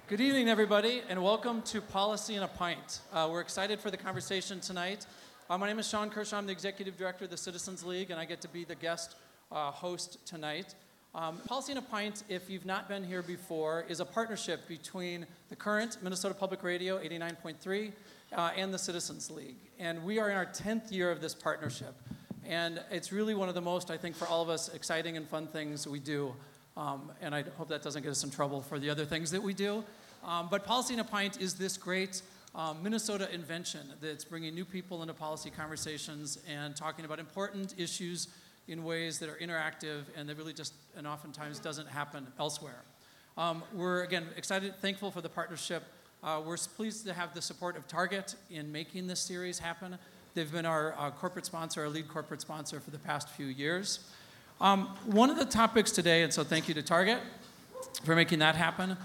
Good evening, everybody, and welcome to Policy in a Pint. We're excited for the conversation tonight. My name is Sean Kershaw. I'm the Executive Director of the Citizens League, and I get to be the guest host tonight. Policy in a Pint, if you've not been here before, is a partnership between the current Minnesota Public Radio 89.3 and the Citizens League. And we are in our 10th year of this partnership. And it's really one of the most, I think, for all of us, exciting and fun things we do. And I hope that doesn't get us in trouble for the other things that we do. But Policy in a Pint is this great Minnesota invention that's bringing new people into policy conversations and talking about important issues in ways that are interactive and that really just, and oftentimes doesn't happen elsewhere. We're, again, excited, thankful for the partnership. We're pleased to have the support of Target in making this series happen. They've been our corporate sponsor, our lead corporate sponsor for the past few years. One of the topics today, and so thank you to Target for making that happen.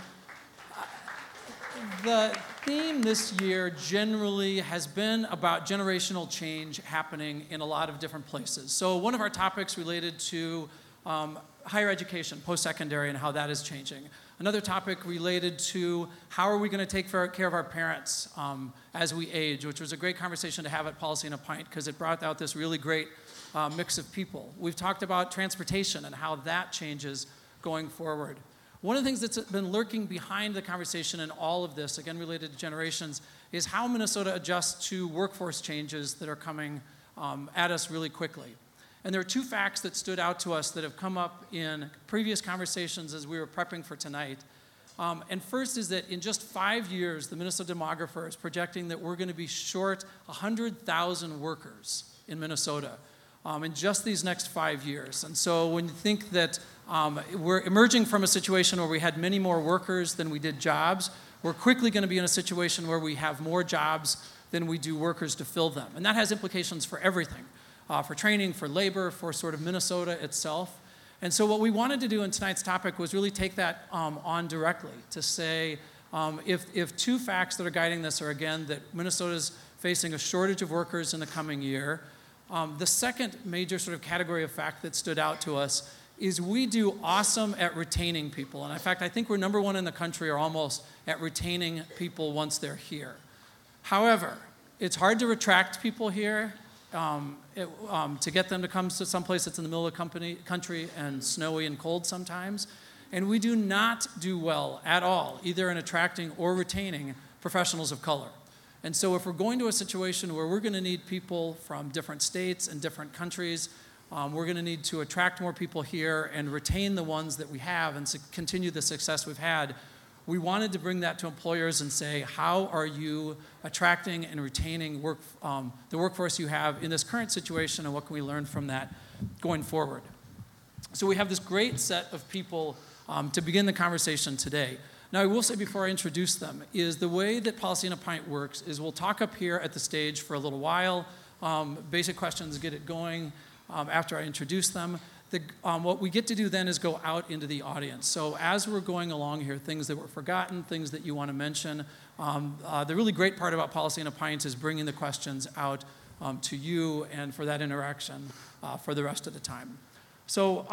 The theme this year generally has been about generational change happening in a lot of different places. So one of our topics related to higher education, post-secondary, and how that is changing. Another topic related to how are we going to take care of our parents as we age, which was a great conversation to have at Policy in a Pint because it brought out this really great mix of people. We've talked about transportation and how that changes going forward. One of the things that's been lurking behind the conversation in all of this, again related to generations, is how Minnesota adjusts to workforce changes that are coming at us really quickly. And there are two facts that stood out to us that have come up in previous conversations as we were prepping for tonight. And first is that in just 5 years, the Minnesota demographer is projecting that we're going to be short 100,000 workers in Minnesota in just these next 5 years. And so when you think that we're emerging from a situation where we had many more workers than we did jobs, we're quickly going to be in a situation where we have more jobs than we do workers to fill them. And that has implications for everything, for training, for labor, for sort of Minnesota itself. And so what we wanted to do in tonight's topic was really take that on directly to say if two facts that are guiding this are, again, that Minnesota's facing a shortage of workers in the coming year. The second major sort of category of fact that stood out to us is we do awesome at retaining people. And in fact, I think we're number one in the country or almost at retaining people once they're here. However, it's hard to attract people here, to get them to come to someplace that's in the middle of the country and snowy and cold sometimes. And we do not do well at all, either in attracting or retaining professionals of color. And so if we're going to a situation where we're going to need people from different states and different countries, we're going to need to attract more people here and retain the ones that we have and continue the success we've had. We wanted to bring that to employers and say, how are you attracting and retaining the workforce you have in this current situation, and what can we learn from that going forward? So we have this great set of people to begin the conversation today. Now, I will say before I introduce them, is the way that Policy in a Pint works is we'll talk up here at the stage for a little while, basic questions, get it going after I introduce them. What we get to do then is go out into the audience. So as we're going along here, things that were forgotten, things that you want to mention, the really great part about Policy in a Pint is bringing the questions out to you and for that interaction for the rest of the time. So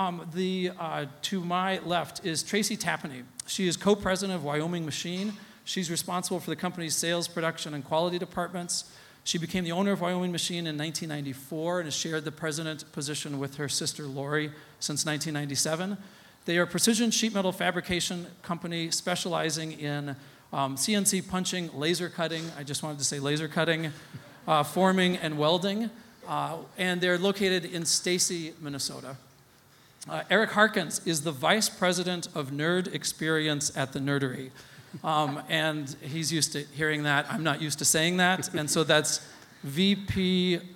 to my left is Tracy Tapany. She is co-president of Wyoming Machine. She's responsible for the company's sales, production, and quality departments. She became the owner of Wyoming Machine in 1994 and has shared the president position with her sister Lori since 1997. They are a precision sheet metal fabrication company specializing in CNC punching, laser cutting, I just wanted to say laser cutting, forming, and welding. And they're located in Stacy, Minnesota. Eric Harkins is the vice president of Nerd Experience at the Nerdery. And he's used to hearing that. I'm not used to saying that. And so that's VP of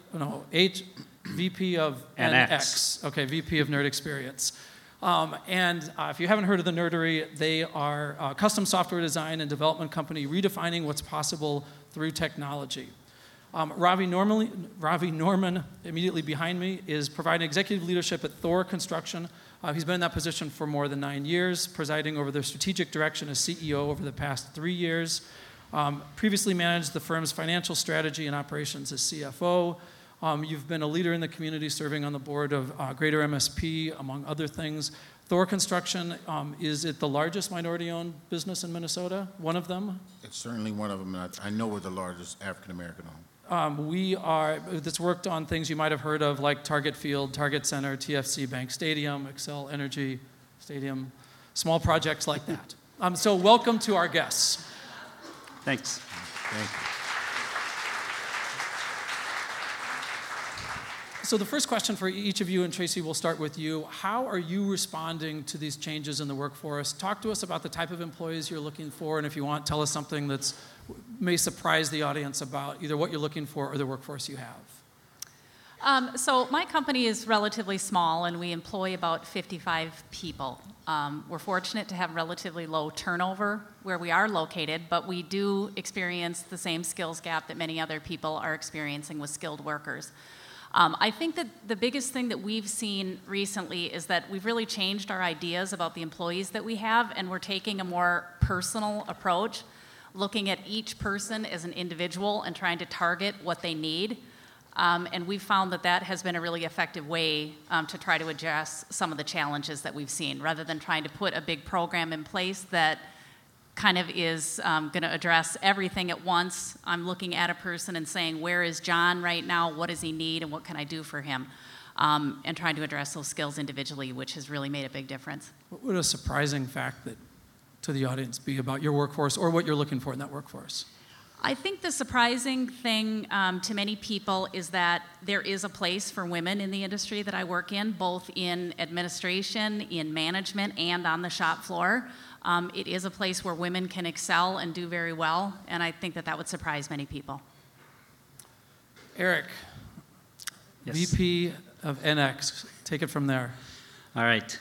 NX. Okay, VP of Nerd Experience. If you haven't heard of the Nerdery, they are a custom software design and development company redefining what's possible through technology. Ravi Norman, immediately behind me, is providing executive leadership at Thor Construction. He's been in that position for more than 9 years, presiding over their strategic direction as CEO over the past 3 years. Previously managed the firm's financial strategy and operations as CFO. You've been a leader in the community, serving on the board of Greater MSP, among other things. Thor Construction, is it the largest minority-owned business in Minnesota? One of them? It's certainly one of them, and I know we're the largest African-American owned. That's worked on things you might have heard of, like Target Field, Target Center, TFC Bank Stadium, Xcel Energy Stadium, small projects like that. So welcome to our guests. Thanks. Thank you. So the first question for each of you, and Tracy, we'll start with you. How are you responding to these changes in the workforce? Talk to us about the type of employees you're looking for, and if you want, tell us something that may surprise the audience about either what you're looking for or the workforce you have. So my company is relatively small, and we employ about 55 people. We're fortunate to have relatively low turnover where we are located, but we do experience the same skills gap that many other people are experiencing with skilled workers. I think that the biggest thing that we've seen recently is that we've really changed our ideas about the employees that we have, and we're taking a more personal approach, looking at each person as an individual and trying to target what they need. And we've found that that has been a really effective way to try to address some of the challenges that we've seen, rather than trying to put a big program in place that kind of is going to address everything at once. I'm looking at a person and saying, where is John right now? What does he need, and what can I do for him? And trying to address those skills individually, which has really made a big difference. What would a surprising fact that to the audience be about your workforce or what you're looking for in that workforce? I think the surprising thing to many people is that there is a place for women in the industry that I work in, both in administration, in management, and on the shop floor. It is a place where women can excel and do very well, and I think that that would surprise many people. Eric, Yes. VP of NX, take it from there. All right.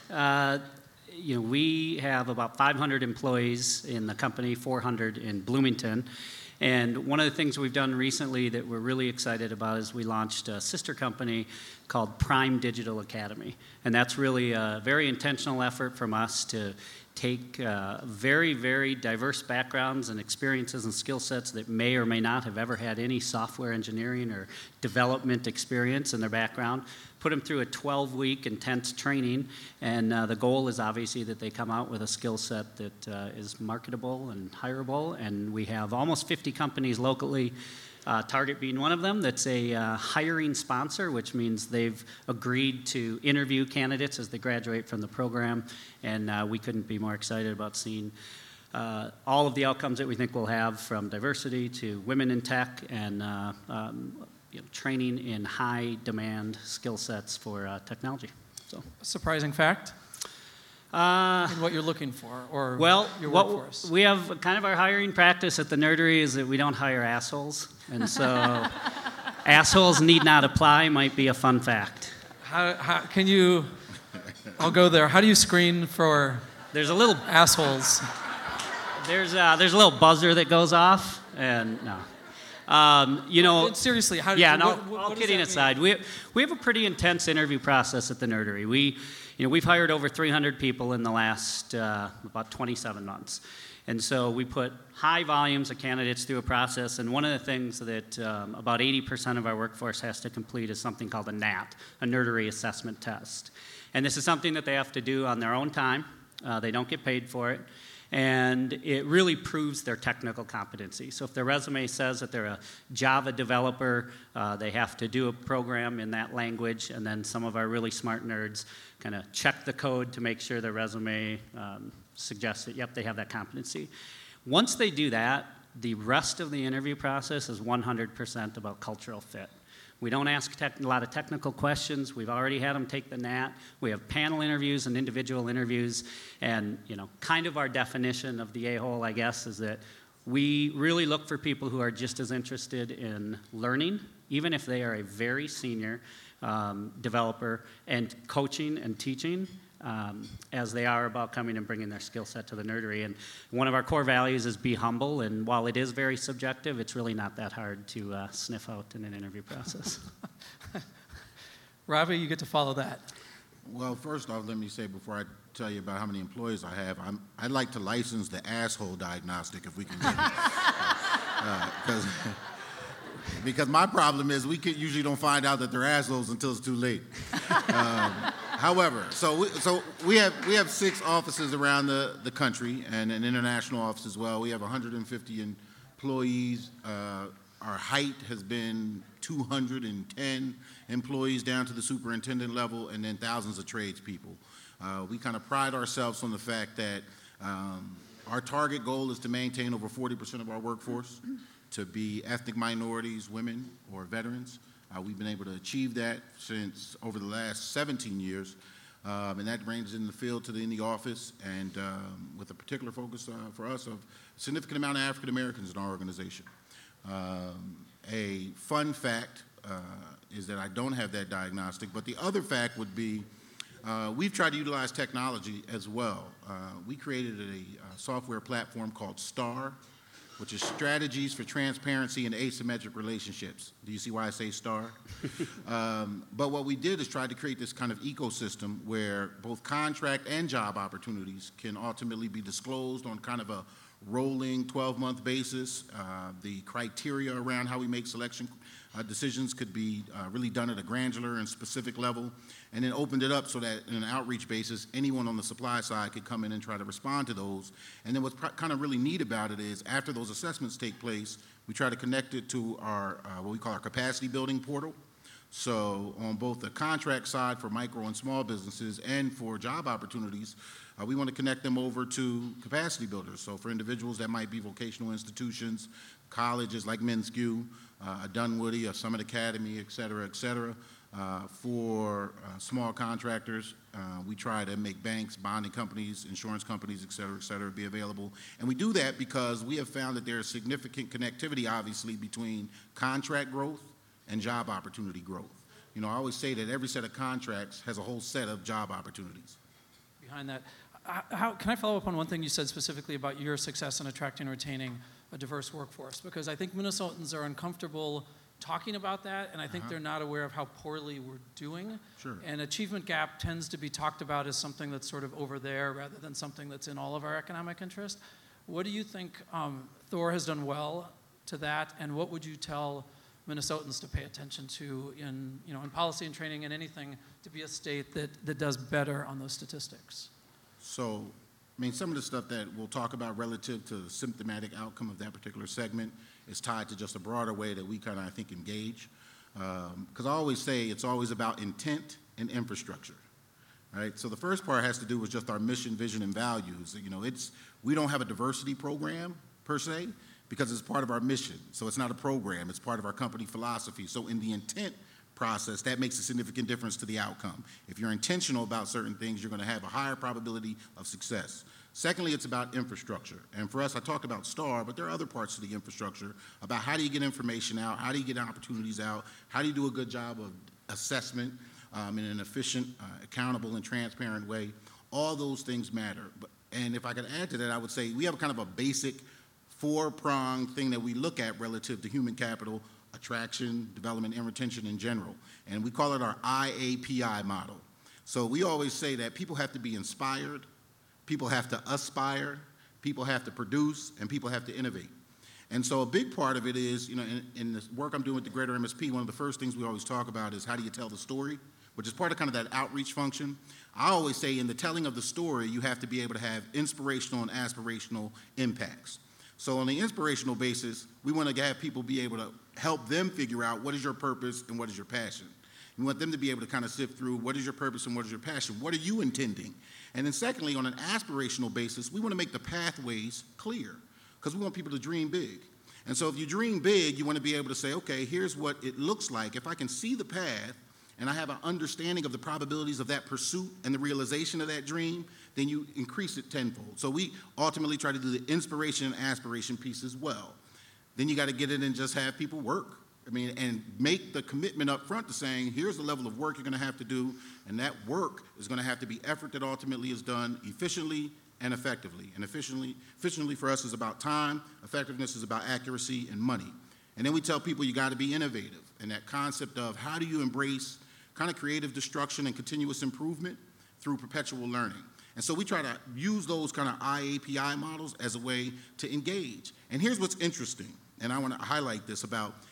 We have about 500 employees in the company, 400 in Bloomington. And one of the things we've done recently that we're really excited about is we launched a sister company called Prime Digital Academy. And that's really a very intentional effort from us to take very, very diverse backgrounds and experiences and skill sets that may or may not have ever had any software engineering or development experience in their background, put them through a 12-week intense training, and the goal is obviously that they come out with a skill set that is marketable and hireable, and we have almost 50 companies locally, Target being one of them, that's a hiring sponsor, which means they've agreed to interview candidates as they graduate from the program, and we couldn't be more excited about seeing all of the outcomes that we think we'll have, from diversity to women in tech and training in high-demand skill sets for technology. So, Surprising fact? In what you're looking for, or your workforce? We have kind of our hiring practice at the Nerdery is that we don't hire assholes, and so assholes need not apply might be a fun fact. How can you? I'll go there. How do you screen for? There's a little assholes. There's a little buzzer that goes off, and no. Seriously, how? Yeah, no. What All kidding aside, we have a pretty intense interview process at the Nerdery. We've hired over 300 people in the last about 27 months. And so we put high volumes of candidates through a process, and one of the things that about 80% of our workforce has to complete is something called a NAT, a Nerdery Assessment Test. And this is something that they have to do on their own time. They don't get paid for it. And it really proves their technical competency. So if their resume says that they're a Java developer, they have to do a program in that language, and then some of our really smart nerds kind of check the code to make sure their resume suggests that, yep, they have that competency. Once they do that, the rest of the interview process is 100% about cultural fit. We don't ask a lot of technical questions. We've already had them take the NAT. We have panel interviews and individual interviews. And, kind of our definition of the a-hole, I guess, is that we really look for people who are just as interested in learning, even if they are a very senior developer, and coaching and teaching, as they are about coming and bringing their skill set to the Nerdery. And one of our core values is be humble, and while it is very subjective, it's really not that hard to sniff out in an interview process. Ravi, you get to follow that. Well, first off, let me say before I tell you about how many employees I have, I'd like to license the asshole diagnostic if we can get it. Because my problem is we usually don't find out that they're assholes until it's too late. However, so we have 6 offices around the country and an international office as well. We have 150 employees. Our height has been 210 employees down to the superintendent level, and then thousands of tradespeople. We kind of pride ourselves on the fact that our target goal is to maintain over 40% of our workforce to be ethnic minorities, women, or veterans. We've been able to achieve that since over the last 17 years, and that ranges in the field to in the office, and with a particular focus for us of a significant amount of African Americans in our organization. A fun fact is that I don't have that diagnostic, but the other fact would be we've tried to utilize technology as well. We created a software platform called STAR, which is Strategies for Transparency and Asymmetric Relationships. Do you see why I say STAR? But what we did is try to create this kind of ecosystem where both contract and job opportunities can ultimately be disclosed on kind of a rolling 12-month basis. The criteria around how we make selection decisions could be really done at a granular and specific level, and then opened it up so that in an outreach basis, anyone on the supply side could come in and try to respond to those. And then what's kind of really neat about it is after those assessments take place, we try to connect it to our what we call our capacity building portal. So on both the contract side for micro and small businesses and for job opportunities, we want to connect them over to capacity builders. So for individuals that might be vocational institutions, colleges like MnSCU, a Dunwoody, a Summit Academy, et cetera, et cetera. For small contractors, we try to make banks, bonding companies, insurance companies, et cetera, be available. And we do that because we have found that there is significant connectivity, obviously, between contract growth and job opportunity growth. You know, I always say that every set of contracts has a whole set of job opportunities. Behind that, can I follow up on one thing you said specifically about your success in attracting and retaining a diverse workforce? Because I think Minnesotans are uncomfortable talking about that, and I think they're not aware of how poorly we're doing. Sure. And achievement gap tends to be talked about as something that's sort of over there rather than something that's in all of our economic interest. What do you think Thor has done well to that, and what would you tell Minnesotans to pay attention to in policy and training and anything to be a state that does better on those statistics? So, I mean, some of the stuff that we'll talk about relative to the symptomatic outcome of that particular segment is tied to just a broader way that we kind of, I think, engage. Because I always say it's always about intent and infrastructure, right? So the first part has to do with just our mission, vision, and values. You know, we don't have a diversity program, per se, because it's part of our mission. So it's not a program, it's part of our company philosophy. So in the intent process, that makes a significant difference to the outcome. If you're intentional about certain things, you're going to have a higher probability of success. Secondly, it's about infrastructure. And for us, I talked about STAR, but there are other parts of the infrastructure about how do you get information out, how do you get opportunities out, how do you do a good job of assessment in an efficient, accountable, and transparent way. All those things matter. And if I could add to that, I would say we have kind of a basic 4-pronged thing that we look at relative to human capital: attraction, development, and retention in general. And we call it our IAPI model. So we always say that people have to be inspired, people have to aspire, people have to produce, and people have to innovate. And so a big part of it is, in the work I'm doing with the Greater MSP, one of the first things we always talk about is how do you tell the story, which is part of kind of that outreach function. I always say in the telling of the story, you have to be able to have inspirational and aspirational impacts. So on the inspirational basis, we want to have people be able to help them figure out what is your purpose and what is your passion. We want them to be able to kind of sift through what is your purpose and what is your passion. What are you intending? And then secondly, on an aspirational basis, we want to make the pathways clear because we want people to dream big. And so if you dream big, you want to be able to say, okay, here's what it looks like. If I can see the path and I have an understanding of the probabilities of that pursuit and the realization of that dream, then you increase it tenfold. So we ultimately try to do the inspiration and aspiration piece as well. Then you got to get in and just have people work. And make the commitment up front to saying, here's the level of work you're going to have to do, and that work is going to have to be effort that ultimately is done efficiently and effectively. And efficiently for us is about time, effectiveness is about accuracy and money. And then we tell people you got to be innovative, and that concept of how do you embrace kind of creative destruction and continuous improvement through perpetual learning. And so we try to use those kind of IAPI models as a way to engage. And here's what's interesting, and I want to highlight this about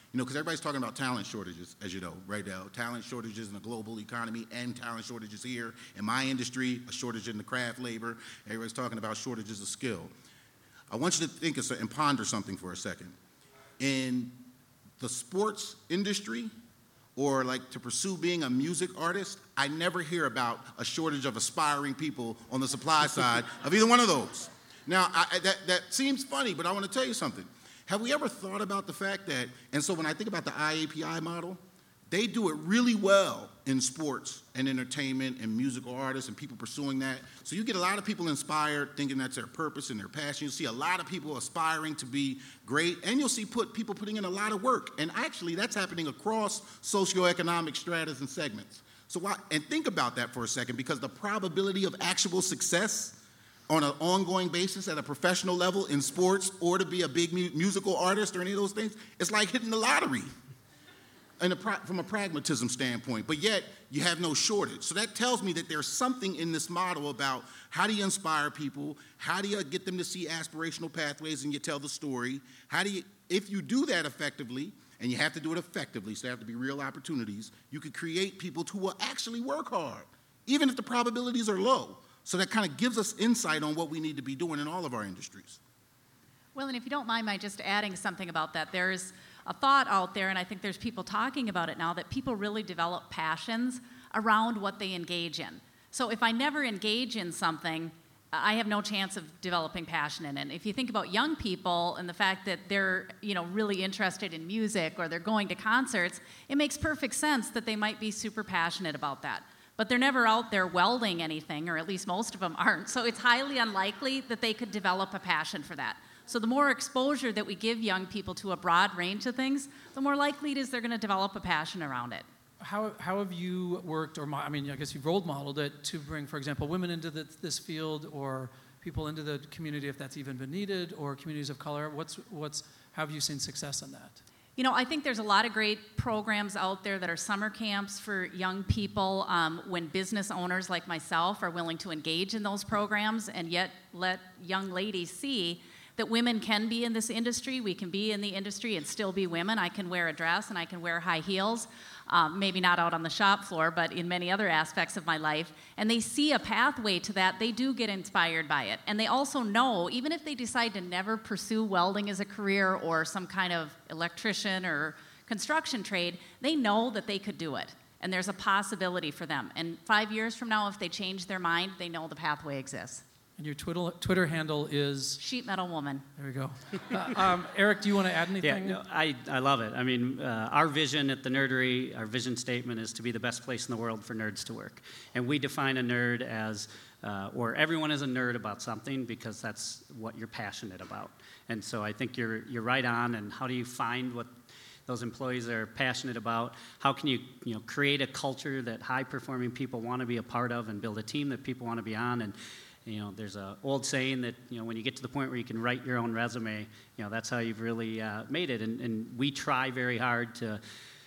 because everybody's talking about talent shortages, as you know, right now. Talent shortages in the global economy and talent shortages here. In my industry, a shortage in the craft labor. Everybody's talking about shortages of skill. I want you to think and ponder something for a second. In the sports industry, or like to pursue being a music artist, I never hear about a shortage of aspiring people on the supply side of either one of those. Now, that seems funny, but I want to tell you something. Have we ever thought about the fact that, and so when I think about the IAPI model, they do it really well in sports and entertainment and musical artists and people pursuing that. So you get a lot of people inspired, thinking that's their purpose and their passion. You'll see a lot of people aspiring to be great, and you'll see people putting in a lot of work. And actually, that's happening across socioeconomic stratas and segments. And think about that for a second, because the probability of actual success on an ongoing basis at a professional level in sports or to be a big musical artist or any of those things, it's like hitting the lottery. From a pragmatism standpoint, but yet you have no shortage. So that tells me that there's something in this model about how do you inspire people, how do you get them to see aspirational pathways and you tell the story, if you do that effectively, and you have to do it effectively, so there have to be real opportunities, you could create people who will actually work hard, even if the probabilities are low. So that kind of gives us insight on what we need to be doing in all of our industries. Well, and if you don't mind my just adding something about that, there's a thought out there, and I think there's people talking about it now, that people really develop passions around what they engage in. So if I never engage in something, I have no chance of developing passion in it. If you think about young people and the fact that they're, really interested in music or they're going to concerts, it makes perfect sense that they might be super passionate about that. But they're never out there welding anything, or at least most of them aren't. So it's highly unlikely that they could develop a passion for that. So the more exposure that we give young people to a broad range of things, the more likely it is they're going to develop a passion around it. How have you worked, I guess you've role modeled it to bring, for example, women into this field, or people into the community if that's even been needed, or communities of color? How have you seen success in that? I think there's a lot of great programs out there that are summer camps for young people, when business owners like myself are willing to engage in those programs and yet let young ladies see that women can be in this industry. We can be in the industry and still be women. I can wear a dress and I can wear high heels, maybe not out on the shop floor, but in many other aspects of my life. And they see a pathway to that. They do get inspired by it. And they also know, even if they decide to never pursue welding as a career or some kind of electrician or construction trade, they know that they could do it. And there's a possibility for them. And 5 years from now, if they change their mind, they know the pathway exists. And your Twitter handle is? Sheet Metal Woman. There we go. Eric, do you want to add anything? Yeah, no, I love it. I mean, our vision at the Nerdery, our vision statement is to be the best place in the world for nerds to work. And we define a nerd as, or everyone is a nerd about something because that's what you're passionate about. And so I think you're right on. And how do you find what those employees are passionate about? How can you create a culture that high-performing people want to be a part of and build a team that people want to be on? And there's an old saying that, when you get to the point where you can write your own resume, that's how you've really made it. And we try very hard to,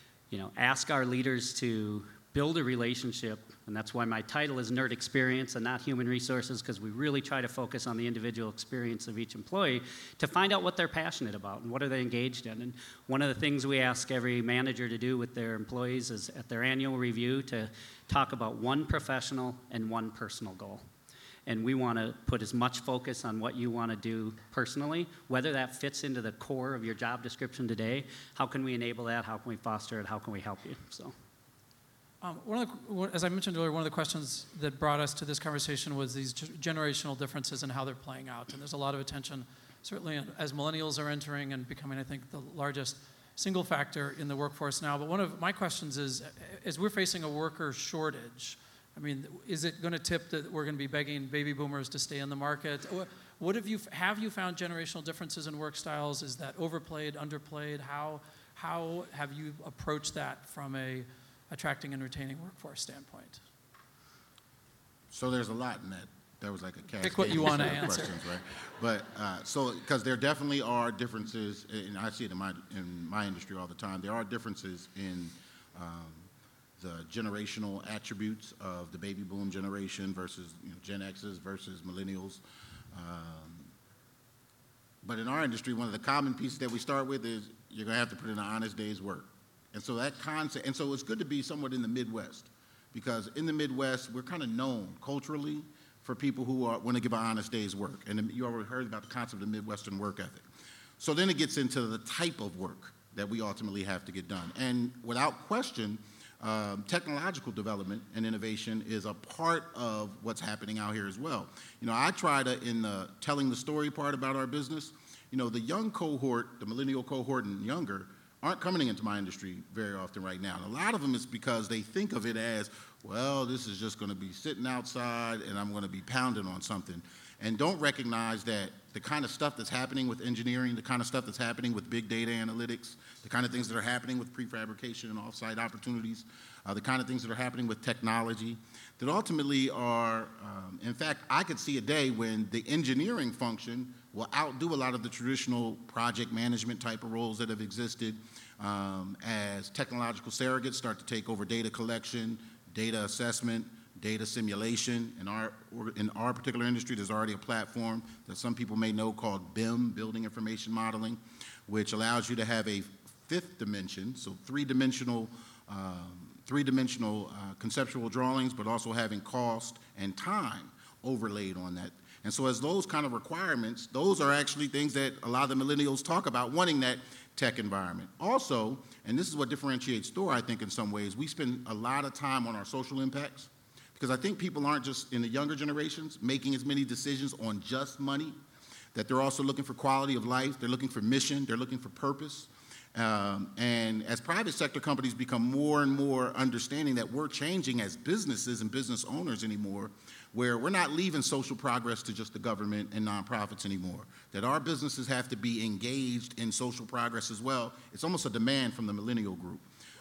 ask our leaders to build a relationship. And that's why my title is Nerd Experience and not Human Resources, because we really try to focus on the individual experience of each employee to find out what they're passionate about and what are they engaged in. And one of the things we ask every manager to do with their employees is at their annual review to talk about one professional and one personal goal. And we want to put as much focus on what you want to do personally, whether that fits into the core of your job description today. How can we enable that? How can we foster it? How can we help you? So, as I mentioned earlier, one of the questions that brought us to this conversation was these generational differences and how they're playing out. And there's a lot of attention, certainly as millennials are entering and becoming, I think, the largest single factor in the workforce now. But one of my questions is, as we're facing a worker shortage, is it going to tip that we're going to be begging baby boomers to stay in the market? What have you found generational differences in work styles? Is that overplayed, underplayed? How have you approached that from a attracting and retaining workforce standpoint? So there's a lot in that. That was like a cascade. Pick what you want to answer. Right? But because there definitely are differences, and I see it in my industry all the time. There are differences in the generational attributes of the baby boom generation versus Gen X's versus millennials. But in our industry, one of the common pieces that we start with is, you're going to have to put in an honest day's work. And so that concept, and so it's good to be somewhat in the Midwest, because in the Midwest, we're kind of known culturally for people who want to give an honest day's work. And you already heard about the concept of Midwestern work ethic. So then it gets into the type of work that we ultimately have to get done. And without question, technological development and innovation is a part of what's happening out here as well. You know, I try to, in the telling the story part about our business, you know, the young cohort, the millennial cohort and younger, aren't coming into my industry very often right now. And a lot of them is because they think of it as, well, this is just going to be sitting outside and I'm going to be pounding on something. And don't recognize that the kind of stuff that's happening with engineering, the kind of stuff that's happening with big data analytics, the kind of things that are happening with prefabrication and off-site opportunities, the kind of things that are happening with technology, that ultimately are, in fact, I could see a day when the engineering function will outdo a lot of the traditional project management type of roles that have existed as technological surrogates start to take over data collection, data assessment, data simulation. In our particular industry, there's already a platform that some people may know called BIM, Building Information Modeling, which allows you to have a fifth dimension, so three-dimensional conceptual drawings, but also having cost and time overlaid on that. And so as those kind of requirements, those are actually things that a lot of the millennials talk about, wanting that tech environment. Also, and this is what differentiates STORE, I think, in some ways, we spend a lot of time on our social impacts, because I think people aren't just, in the younger generations, making as many decisions on just money, that they're also looking for quality of life, they're looking for mission, they're looking for purpose. And as private sector companies become more and more understanding that we're changing as businesses and business owners anymore, where we're not leaving social progress to just the government and nonprofits anymore, that our businesses have to be engaged in social progress as well. It's almost a demand from the millennial group.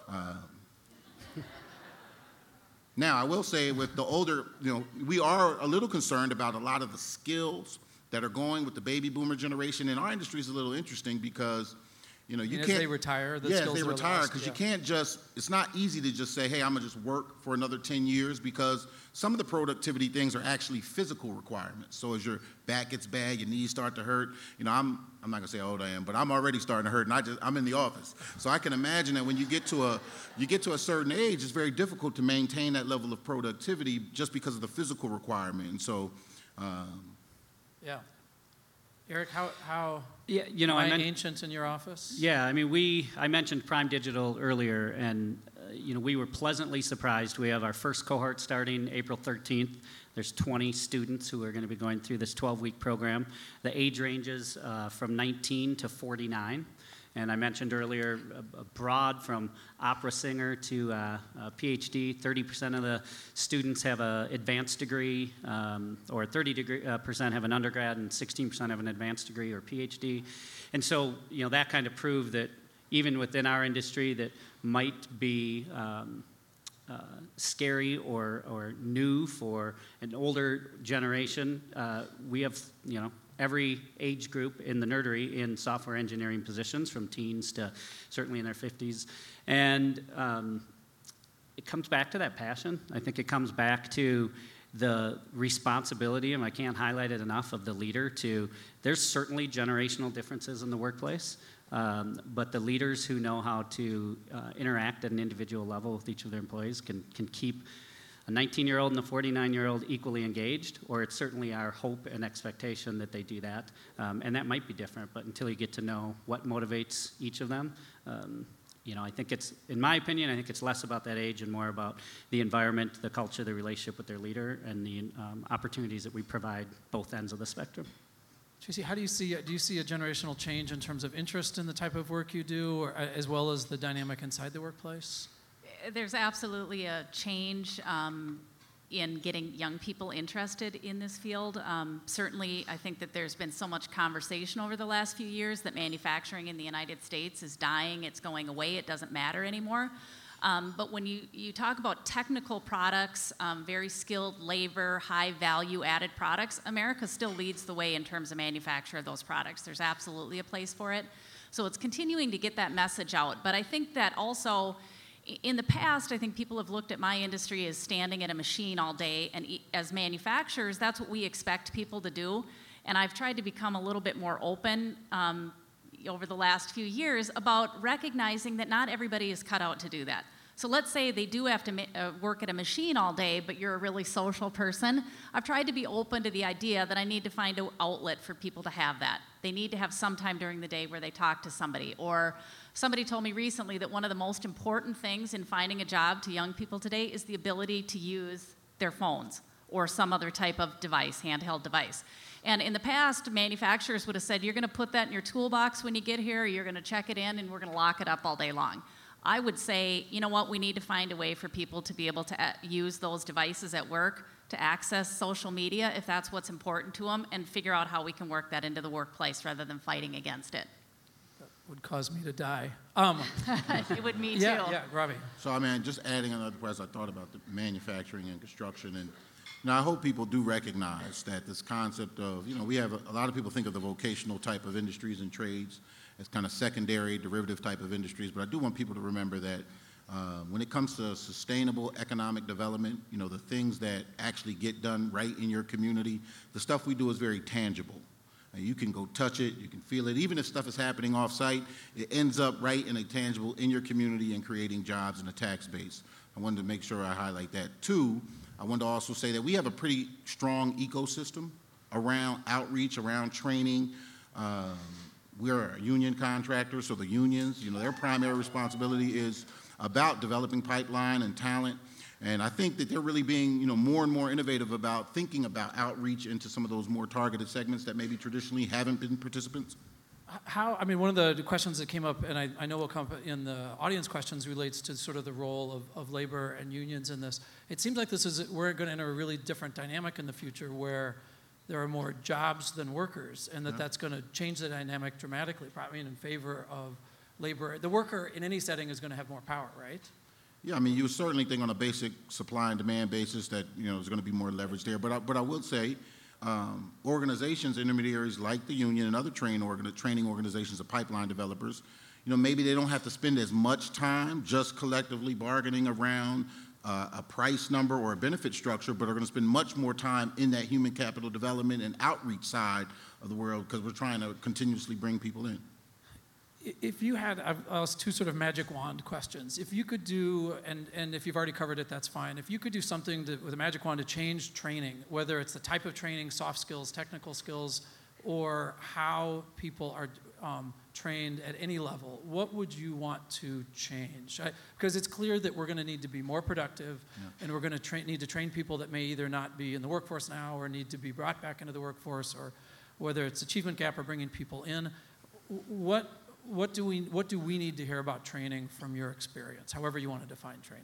Now, I will say with the older, you know, we are a little concerned about a lot of the skills that are going with the baby boomer generation. And our industry is a little interesting because, you know, you can't. As they retire, the yeah, skills as they are retire, lost, because yeah. you can't just, it's not easy to just say, hey, I'm going to just work for another 10 years, because some of the productivity things are actually physical requirements. So as your back gets bad, your knees start to hurt. You know, I'm not going to say how old I am, but I'm already starting to hurt, and I'm in the office. So I can imagine that when you get to a certain age, it's very difficult to maintain that level of productivity just because of the physical requirement. And so, Yeah. Eric, how Yeah, you know, ancient in your office? Yeah, I mean, I mentioned Prime Digital earlier, and you know, we were pleasantly surprised. We have our first cohort starting April 13th. There's 20 students who are going to be going through this 12-week program. The age ranges from 19 to 49. And I mentioned earlier, broad from opera singer to a PhD. 30% of the students have an advanced degree, or 30% have an undergrad, and 16% have an advanced degree or PhD. And so, you know, that kind of proved that even within our industry that might be scary or new for an older generation, we have, you know, every age group in the nerdery in software engineering positions, from teens to certainly in their 50s. And it comes back to that passion. I think it comes back to the responsibility, and I can't highlight it enough, of the leader to, there's certainly generational differences in the workplace, but the leaders who know how to interact at an individual level with each of their employees can keep a 19-year-old and a 49-year-old equally engaged, or it's certainly our hope and expectation that they do that. And that might be different, but until you get to know what motivates each of them, you know, I think it's, in my opinion, I think it's less about that age and more about the environment, the culture, the relationship with their leader, and the opportunities that we provide both ends of the spectrum. Tracy, how do you see a generational change in terms of interest in the type of work you do, or, as well as the dynamic inside the workplace? There's absolutely a change in getting young people interested in this field. Certainly, I think that there's been so much conversation over the last few years that manufacturing in the United States is dying, it's going away, it doesn't matter anymore. But when you talk about technical products, very skilled labor, high value added products, America still leads the way in terms of manufacture of those products. There's absolutely a place for it. So it's continuing to get that message out. But I think that also, in the past, I think people have looked at my industry as standing at a machine all day, and as manufacturers, that's what we expect people to do. And I've tried to become a little bit more open. over the last few years about recognizing that not everybody is cut out to do that. So let's say they do have to work at a machine all day, but you're a really social person. I've tried to be open to the idea that I need to find an outlet for people to have that. They need to have some time during the day where they talk to somebody. Or somebody told me recently that one of the most important things in finding a job to young people today is the ability to use their phones or some other type of device, handheld device. And in the past, manufacturers would have said, you're going to put that in your toolbox when you get here, or you're going to check it in, and we're going to lock it up all day long. I would say, you know what, we need to find a way for people to be able to use those devices at work to access social media if that's what's important to them, and figure out how we can work that into the workplace rather than fighting against it. That would cause me to die. It would me Yeah, too. yeah, Robbie. So, I mean, just adding another point, as I thought about the manufacturing and construction, and I hope people do recognize that this concept of, we have a lot of people think of the vocational type of industries and trades as kind of secondary, derivative type of industries, but I do want people to remember that when it comes to sustainable economic development, the things that actually get done right in your community, the stuff we do is very tangible. You can go touch it, you can feel it. Even if stuff is happening off-site, it ends up right in a tangible in your community and creating jobs and a tax base. I wanted to make sure I highlight that. Two, I wanted to also say that we have a pretty strong ecosystem around outreach, around training. We're a union contractor, so the unions, their primary responsibility is about developing pipeline and talent. And I think that they're really being, more and more innovative about thinking about outreach into some of those more targeted segments that maybe traditionally haven't been participants. One of the questions that came up, and I know will come up in the audience questions, relates to sort of the role of labor and unions in this. It seems like we're going to enter a really different dynamic in the future where there are more jobs than workers, and that's going to change the dynamic dramatically, probably in favor of labor. The worker in any setting is going to have more power, right? Yeah, you would certainly think on a basic supply and demand basis that, there's going to be more leverage there. But I will say, organizations, intermediaries like the union and other training organizations of pipeline developers, maybe they don't have to spend as much time just collectively bargaining around a price number or a benefit structure, but are going to spend much more time in that human capital development and outreach side of the world because we're trying to continuously bring people in. If you had, I've asked two sort of magic wand questions. If you could do, and if you've already covered it, that's fine. If you could do something with a magic wand to change training, whether it's the type of training, soft skills, technical skills, or how people are trained at any level, what would you want to change? Because it's clear that we're going to need to be more productive, and we're going to need to train people that may either not be in the workforce now or need to be brought back into the workforce, or whether it's achievement gap or bringing people in. What do we need to hear about training from your experience, however you want to define training?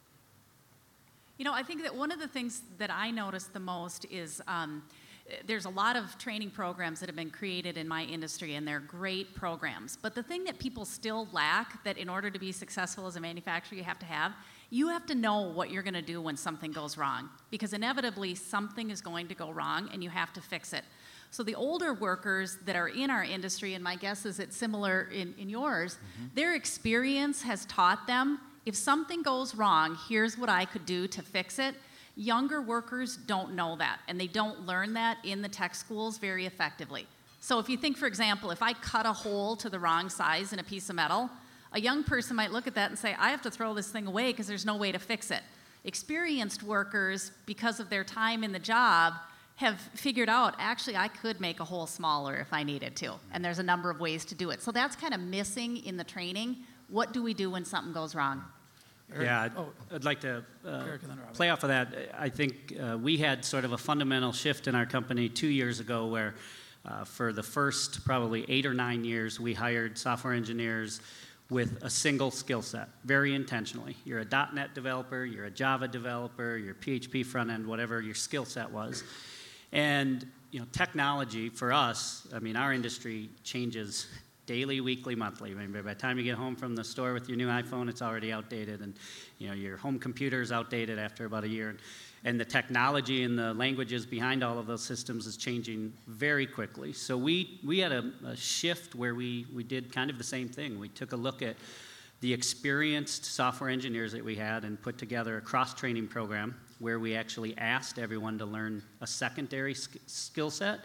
I think that one of the things that I notice the most is there's a lot of training programs that have been created in my industry, and they're great programs. But the thing that people still lack, that in order to be successful as a manufacturer you have to know what you're going to do when something goes wrong, because inevitably something is going to go wrong and you have to fix it. So the older workers that are in our industry, and my guess is it's similar in yours, their experience has taught them, if something goes wrong, here's what I could do to fix it. Younger workers don't know that, and they don't learn that in the tech schools very effectively. So if you think, for example, if I cut a hole to the wrong size in a piece of metal, a young person might look at that and say, I have to throw this thing away because there's no way to fix it. Experienced workers, because of their time in the job, have figured out, actually, I could make a hole smaller if I needed to, and there's a number of ways to do it. So that's kind of missing in the training. What do we do when something goes wrong? Yeah, I'd like to play off of that. I think we had sort of a fundamental shift in our company 2 years ago where for the first probably 8 or 9 years, we hired software engineers with a single skill set, very intentionally. You're a .NET developer, you're a Java developer, you're PHP front end, whatever your skill set was. And technology for us, our industry changes daily, weekly, monthly. By the time you get home from the store with your new iPhone, it's already outdated, and your home computer is outdated after about a year. And the technology and the languages behind all of those systems is changing very quickly. So we had a shift where we did kind of the same thing. We took a look at the experienced software engineers that we had and put together a cross-training program where we actually asked everyone to learn a secondary skill set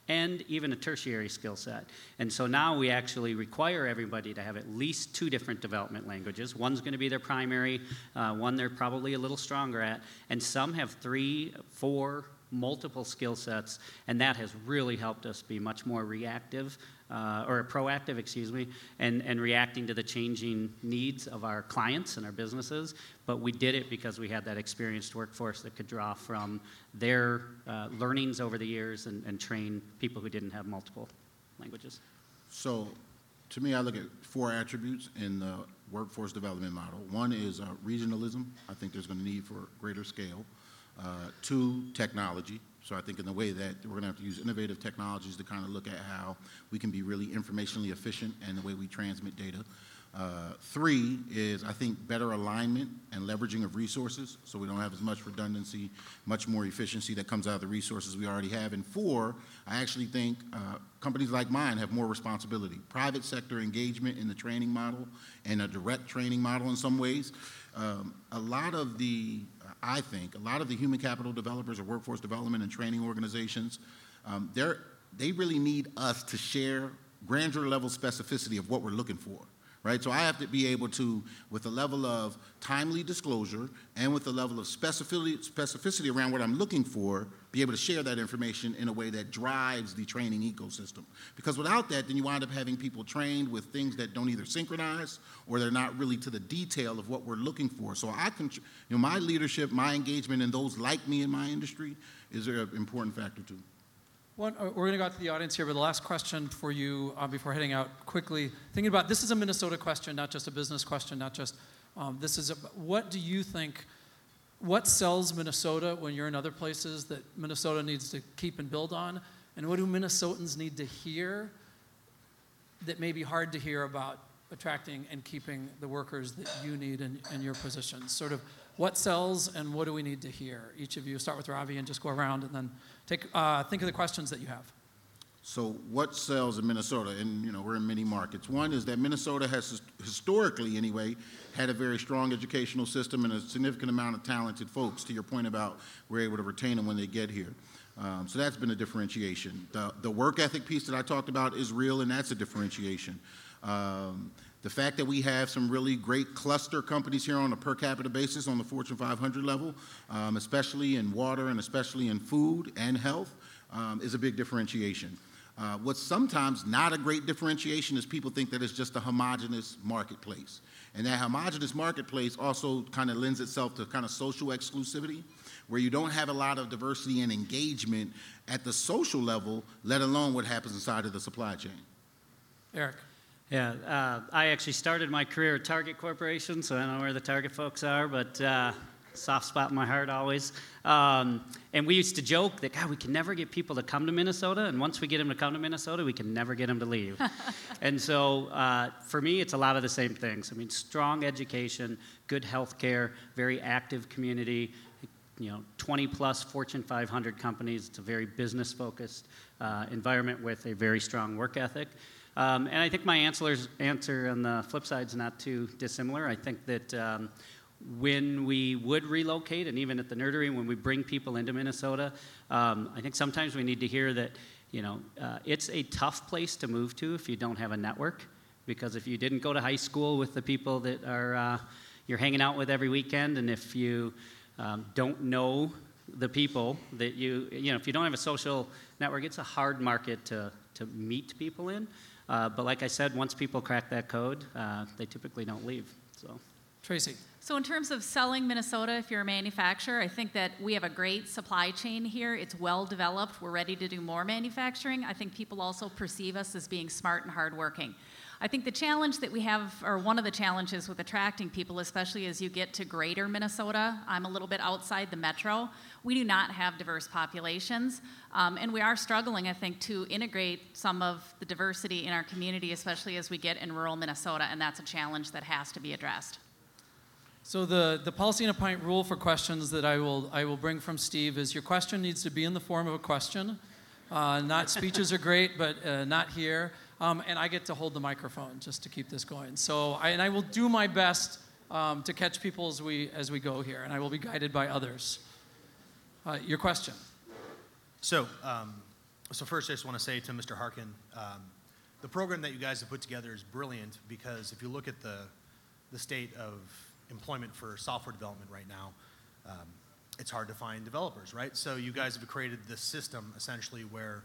and even a tertiary skill set. And so now we actually require everybody to have at least 2 different development languages. One's going to be their primary, one they're probably a little stronger at, and some have 3, 4, multiple skill sets, and that has really helped us be much more reactive, or proactive, excuse me, and reacting to the changing needs of our clients and our businesses. But we did it because we had that experienced workforce that could draw from their learnings over the years and train people who didn't have multiple languages. So, to me, I look at 4 attributes in the workforce development model. One is regionalism. I think there's going to need for greater scale. 2, technology. So I think in the way that we're going to have to use innovative technologies to kind of look at how we can be really informationally efficient in the way we transmit data. 3 is, I think, better alignment and leveraging of resources, so we don't have as much redundancy, much more efficiency that comes out of the resources we already have. And 4, I actually think companies like mine have more responsibility. Private sector engagement in the training model and a direct training model in some ways. I think a lot of the human capital developers or workforce development and training organizations, they really need us to share granular level specificity of what we're looking for, right? So I have to be able to, with a level of timely disclosure and with a level of specificity around what I'm looking for, be able to share that information in a way that drives the training ecosystem. Because without that, then you wind up having people trained with things that don't either synchronize or they're not really to the detail of what we're looking for. So my leadership, my engagement, and those like me in my industry is an important factor too. We're going to go out to the audience here, but the last question for you before heading out quickly. Thinking about, this is a Minnesota question, not just a business question, not just, what do you think, what sells Minnesota when you're in other places that Minnesota needs to keep and build on? And what do Minnesotans need to hear that may be hard to hear about attracting and keeping the workers that you need in your positions? Sort of what sells and what do we need to hear? Each of you, start with Ravi and just go around and then think of the questions that you have. So what sells in Minnesota? And we're in many markets. One is that Minnesota has historically, anyway, had a very strong educational system and a significant amount of talented folks. To your point about we're able to retain them when they get here. So that's been a differentiation. The work ethic piece that I talked about is real, and that's a differentiation. The fact that we have some really great cluster companies here on a per capita basis on the Fortune 500 level, especially in water and especially in food and health, is a big differentiation. What's sometimes not a great differentiation is people think that it's just a homogenous marketplace. And that homogenous marketplace also kind of lends itself to kind of social exclusivity, where you don't have a lot of diversity and engagement at the social level, let alone what happens inside of the supply chain. Eric. Yeah, I actually started my career at Target Corporation, so I know where the Target folks are, but soft spot in my heart always. And we used to joke that, God, we can never get people to come to Minnesota, and once we get them to come to Minnesota, we can never get them to leave. And so for me, it's a lot of the same things. I mean, strong education, good health care, very active community, 20-plus Fortune 500 companies. It's a very business-focused environment with a very strong work ethic. And I think my answer on the flip side is not too dissimilar. I think that when we would relocate, and even at the Nerdery, when we bring people into Minnesota, I think sometimes we need to hear that, it's a tough place to move to if you don't have a network. Because if you didn't go to high school with the people that are you're hanging out with every weekend, and if you don't know the people that if you don't have a social network, it's a hard market to meet people in. But like I said, once people crack that code, they typically don't leave. So, Tracy. So in terms of selling Minnesota, if you're a manufacturer, I think that we have a great supply chain here. It's well developed. We're ready to do more manufacturing. I think people also perceive us as being smart and hardworking. I think the challenge that we have, or one of the challenges with attracting people, especially as you get to greater Minnesota, I'm a little bit outside the metro, we do not have diverse populations. And we are struggling, I think, to integrate some of the diversity in our community, especially as we get in rural Minnesota, and that's a challenge that has to be addressed. So the policy and a pint rule for questions that I will bring from Steve is your question needs to be in the form of a question. Not speeches are great, but not here. And I get to hold the microphone just to keep this going. So I will do my best to catch people as we go here, and I will be guided by others. Your question. So So first, I just want to say to Mr. Harkin, the program that you guys have put together is brilliant because if you look at the state of employment for software development right now, it's hard to find developers, right? So you guys have created this system essentially where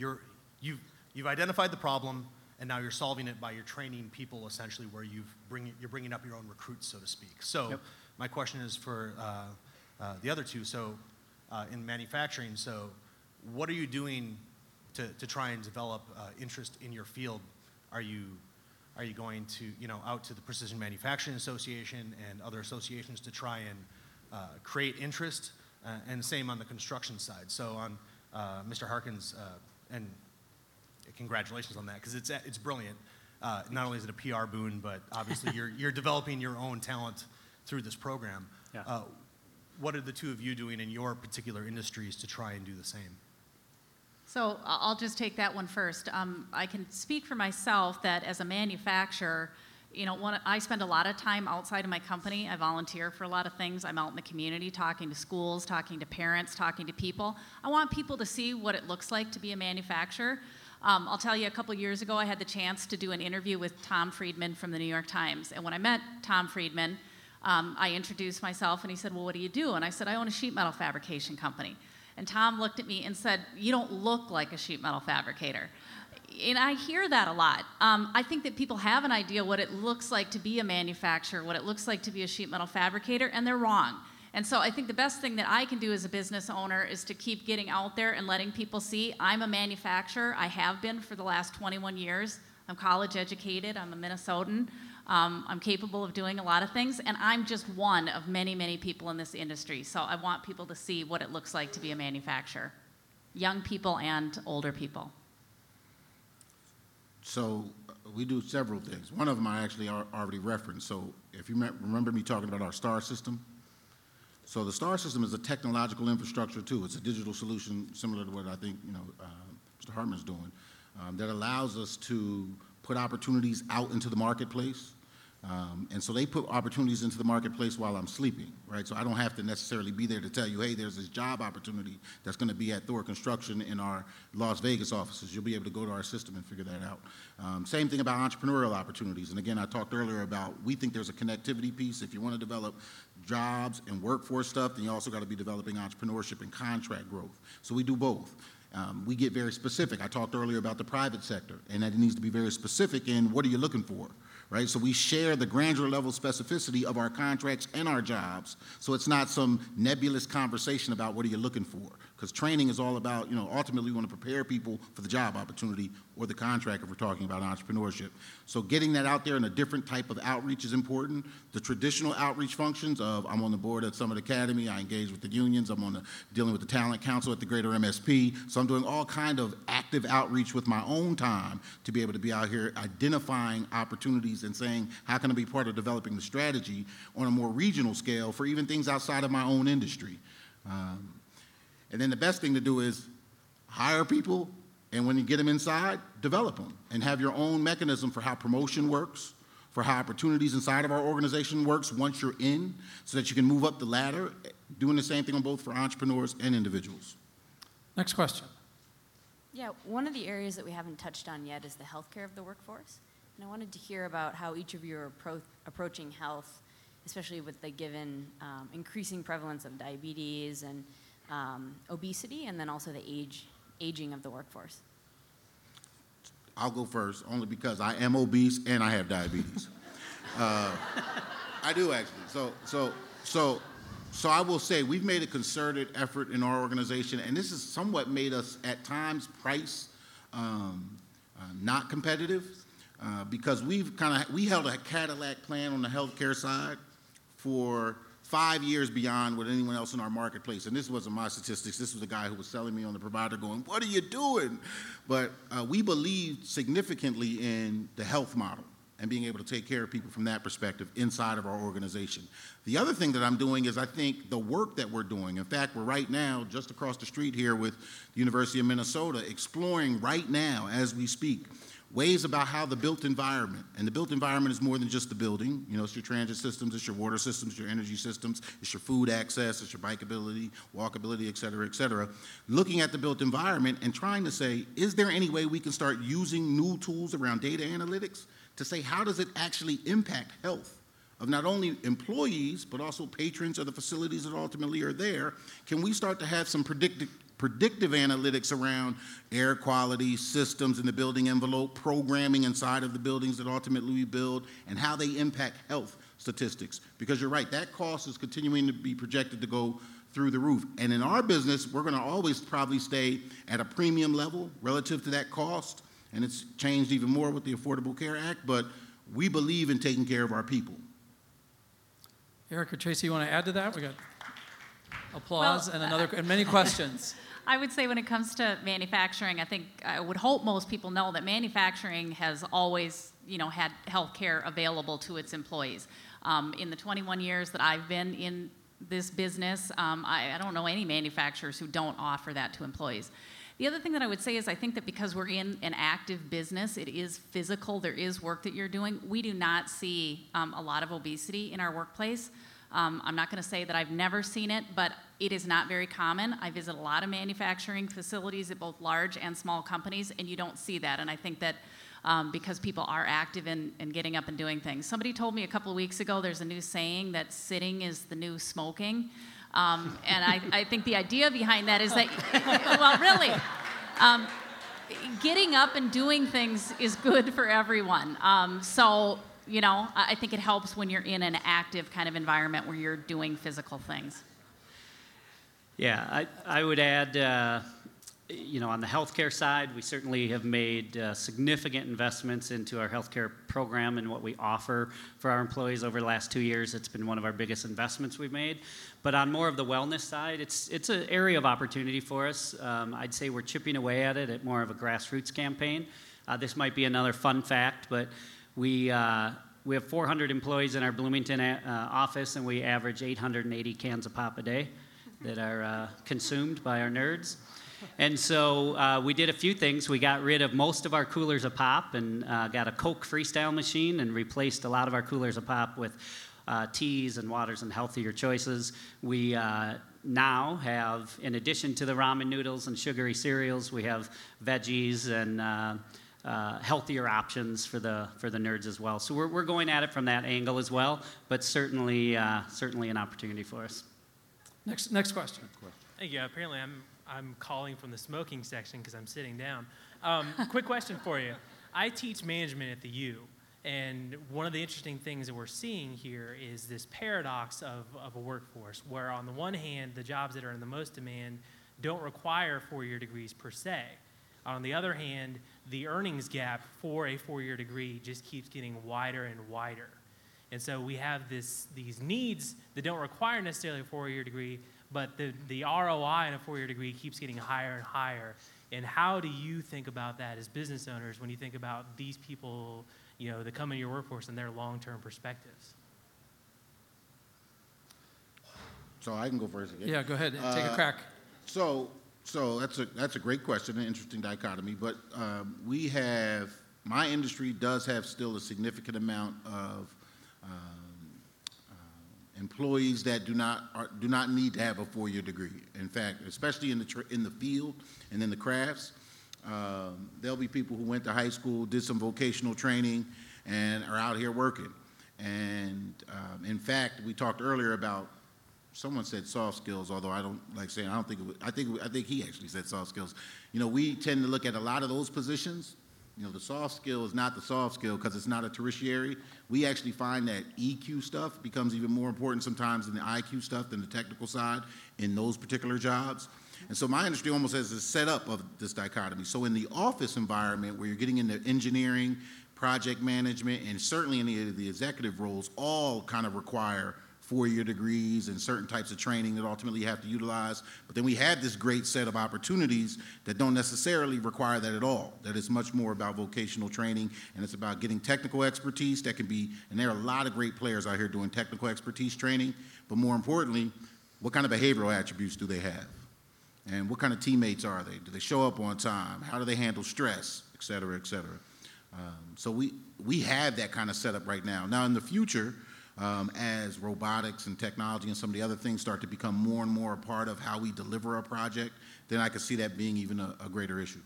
you've identified the problem and now you're solving it by your training people essentially where you're bringing up your own recruits, so to speak. So Yep. my question is for the other two. So in manufacturing, so what are you doing to try and develop interest in your field? Are you going to, out to the Precision Manufacturing Association and other associations to try and create interest? And same on the construction side. So on Mr. Harkins, and congratulations on that, because it's brilliant. Not only is it a PR boon, but obviously you're developing your own talent through this program. Yeah. What are the two of you doing in your particular industries to try and do the same? So I'll just take that one first. I can speak for myself that as a manufacturer, I spend a lot of time outside of my company. I volunteer for a lot of things. I'm out in the community talking to schools, talking to parents, talking to people. I want people to see what it looks like to be a manufacturer. I'll tell you, a couple years ago, I had the chance to do an interview with Tom Friedman from the New York Times. And when I met Tom Friedman, I introduced myself, and he said, well, what do you do? And I said, I own a sheet metal fabrication company. And Tom looked at me and said, you don't look like a sheet metal fabricator. And I hear that a lot. I think that people have an idea what it looks like to be a manufacturer, what it looks like to be a sheet metal fabricator, and they're wrong. And so I think the best thing that I can do as a business owner is to keep getting out there and letting people see I'm a manufacturer. I have been for the last 21 years. I'm college educated. I'm a Minnesotan. I'm capable of doing a lot of things, and I'm just one of many, many people in this industry. So I want people to see what it looks like to be a manufacturer, young people and older people. So we do several things. One of them I actually already referenced. So if you remember me talking about our STAR system, so the STAR system is a technological infrastructure too. It's a digital solution similar to what I think Mr. Hartman's doing that allows us to put opportunities out into the marketplace. And so they put opportunities into the marketplace while I'm sleeping, right? So I don't have to necessarily be there to tell you, hey, there's this job opportunity that's going to be at Thor Construction in our Las Vegas offices. You'll be able to go to our system and figure that out. Same thing about entrepreneurial opportunities. And again, I talked earlier about we think there's a connectivity piece. If you want to develop jobs and workforce stuff, then you also got to be developing entrepreneurship and contract growth. So we do both. We get very specific. I talked earlier about the private sector, and that it needs to be very specific in what are you looking for, right? So we share the granular level specificity of our contracts and our jobs, so it's not some nebulous conversation about what are you looking for, because training is all about, ultimately we want to prepare people for the job opportunity or the contract if we're talking about entrepreneurship. So getting that out there in a different type of outreach is important. The traditional outreach functions of I'm on the board at Summit Academy, I engage with the unions, dealing with the talent council at the greater MSP, so I'm doing all kind of active outreach with my own time to be able to be out here identifying opportunities and saying, how can I be part of developing the strategy on a more regional scale for even things outside of my own industry? And then the best thing to do is hire people, and when you get them inside, develop them and have your own mechanism for how promotion works, for how opportunities inside of our organization works once you're in, so that you can move up the ladder, doing the same thing on both for entrepreneurs and individuals. Next question. Yeah, one of the areas that we haven't touched on yet is the healthcare of the workforce. And I wanted to hear about how each of you are approaching health, especially with the given increasing prevalence of diabetes and obesity, and then also the aging of the workforce. I'll go first, only because I am obese and I have diabetes. I do actually. So I will say we've made a concerted effort in our organization, and this has somewhat made us at times price not competitive because we held a Cadillac plan on the healthcare side for 5 years beyond what anyone else in our marketplace. And this wasn't my statistics. This was the guy who was selling me on the provider going, what are you doing? But we believed significantly in the health model and being able to take care of people from that perspective inside of our organization. The other thing that I'm doing is I think the work that we're doing, in fact, we're right now just across the street here with the University of Minnesota exploring right now as we speak ways about how the built environment, and the built environment is more than just the building. You know, it's your transit systems, it's your water systems, your energy systems, it's your food access, it's your bikeability, walkability, et cetera, et cetera. Looking at the built environment and trying to say, is there any way we can start using new tools around data analytics to say, how does it actually impact health of not only employees, but also patrons of the facilities that ultimately are there? Can we start to have some predictive analytics around air quality, systems in the building envelope, programming inside of the buildings that ultimately we build, and how they impact health statistics? Because you're right, that cost is continuing to be projected to go through the roof. And in our business, we're going to always probably stay at a premium level relative to that cost, and it's changed even more with the Affordable Care Act, but we believe in taking care of our people. Eric or Tracy, you want to add to that? We got applause Well, and many questions. I would say when it comes to manufacturing, I would hope most people know that manufacturing has always, had health care available to its employees. In the 21 years that I've been in this business, I don't know any manufacturers who don't offer that to employees. The other thing that I would say is I think that because we're in an active business, it is physical, there is work that you're doing, we do not see a lot of obesity in our workplace. I'm not going to say that I've never seen it, but it is not very common. I visit a lot of manufacturing facilities at both large and small companies, and you don't see that. And I think that because people are active in getting up and doing things. Somebody told me a couple of weeks ago there's a new saying that sitting is the new smoking. And I think the idea behind that is that, well, really, getting up and doing things is good for everyone. I think it helps when you're in an active kind of environment where you're doing physical things. Yeah, I would add, on the healthcare side, we certainly have made significant investments into our healthcare program and what we offer for our employees over the last 2 years. It's been one of our biggest investments we've made. But on more of the wellness side, it's an area of opportunity for us. I'd say we're chipping away at it at more of a grassroots campaign. This might be another fun fact, but we have 400 employees in our Bloomington office, and we average 880 cans of pop a day that are consumed by our nerds. And so we did a few things. We got rid of most of our coolers of pop and got a Coke Freestyle machine and replaced a lot of our coolers of pop with teas and waters and healthier choices. We now have, in addition to the ramen noodles and sugary cereals, we have veggies and healthier options for the nerds as well. So we're going at it from that angle as well, but certainly an opportunity for us. Next question. Thank you. Apparently, I'm calling from the smoking section because I'm sitting down. Quick question for you. I teach management at the U, and one of the interesting things that we're seeing here is this paradox of a workforce, where on the one hand, the jobs that are in the most demand don't require 4-year degrees per se. On the other hand, the earnings gap for a 4-year degree just keeps getting wider and wider. And so we have these needs that don't require necessarily a 4-year degree, but the ROI in a 4-year degree keeps getting higher and higher. And how do you think about that as business owners when you think about these people, that come in your workforce and their long-term perspectives? So I can go first again. Yeah, go ahead. Take a crack. So that's a great question, an interesting dichotomy. But my industry does have still a significant amount of employees that do not need to have a 4-year degree. In fact, especially in the field and in the crafts, there'll be people who went to high school, did some vocational training, and are out here working. And in fact, we talked earlier about. Someone said soft skills, although I don't like saying. I think he actually said soft skills. We tend to look at a lot of those positions. The soft skill is not the soft skill because it's not a tertiary. We actually find that EQ stuff becomes even more important sometimes than the IQ stuff, than the technical side in those particular jobs. And so my industry almost has a setup of this dichotomy. So in the office environment where you're getting into engineering, project management, and certainly any of the executive roles, all kind of require 4-year degrees and certain types of training that ultimately you have to utilize. But then we have this great set of opportunities that don't necessarily require that at all, that it's much more about vocational training, and it's about getting technical expertise that can be, and there are a lot of great players out here doing technical expertise training, but more importantly, what kind of behavioral attributes do they have? And what kind of teammates are they? Do they show up on time? How do they handle stress, et cetera, et cetera? So we have that kind of setup right now. Now, in the future, as robotics and technology and some of the other things start to become more and more a part of how we deliver a project, then I could see that being even a greater issue.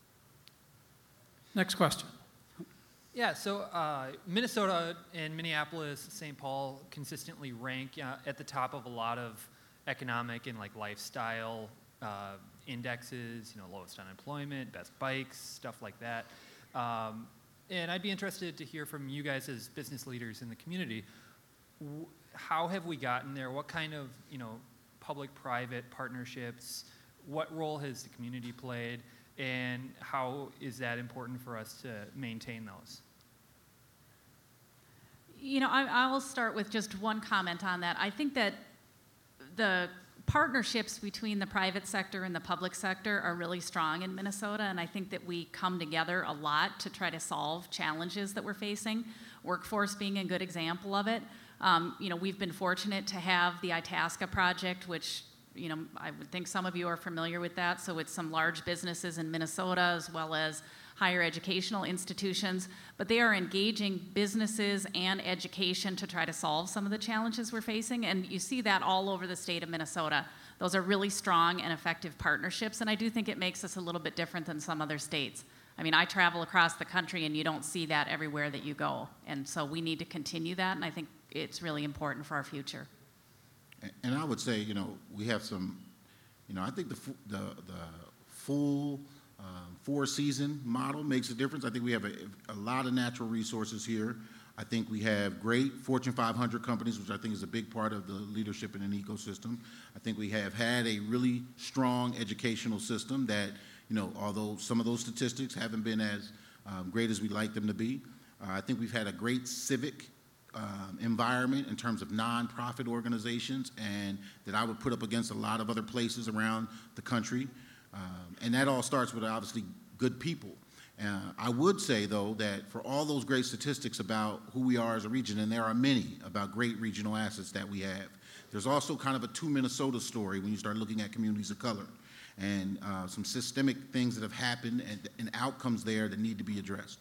Next question. Yeah, so Minnesota and Minneapolis, St. Paul consistently rank at the top of a lot of economic and like lifestyle indexes, lowest unemployment, best bikes, stuff like that. And I'd be interested to hear from you guys as business leaders in the community. How have we gotten there? What kind of, public-private partnerships? What role has the community played? And how is that important for us to maintain those? I will start with just one comment on that. I think that the partnerships between the private sector and the public sector are really strong in Minnesota, and I think that we come together a lot to try to solve challenges that we're facing, workforce being a good example of it. We've been fortunate to have the Itasca project, which I would think some of you are familiar with that. So it's some large businesses in Minnesota as well as higher educational institutions, but they are engaging businesses and education to try to solve some of the challenges we're facing, and you see that all over the state of Minnesota. Those are really strong and effective partnerships, and I do think it makes us a little bit different than some other states. I mean, I travel across the country and you don't see that everywhere that you go, and so we need to continue that, and I think it's really important for our future. And I would say, we have some, I think the full four-season model makes a difference. I think we have a lot of natural resources here. I think we have great Fortune 500 companies, which I think is a big part of the leadership in an ecosystem. I think we have had a really strong educational system that, although some of those statistics haven't been as great as we'd like them to be, I think we've had a great civic environment in terms of nonprofit organizations, and that I would put up against a lot of other places around the country. And that all starts with obviously good people. I would say, though, that for all those great statistics about who we are as a region, and there are many about great regional assets that we have, there's also kind of a two Minnesota story when you start looking at communities of color and some systemic things that have happened and outcomes there that need to be addressed.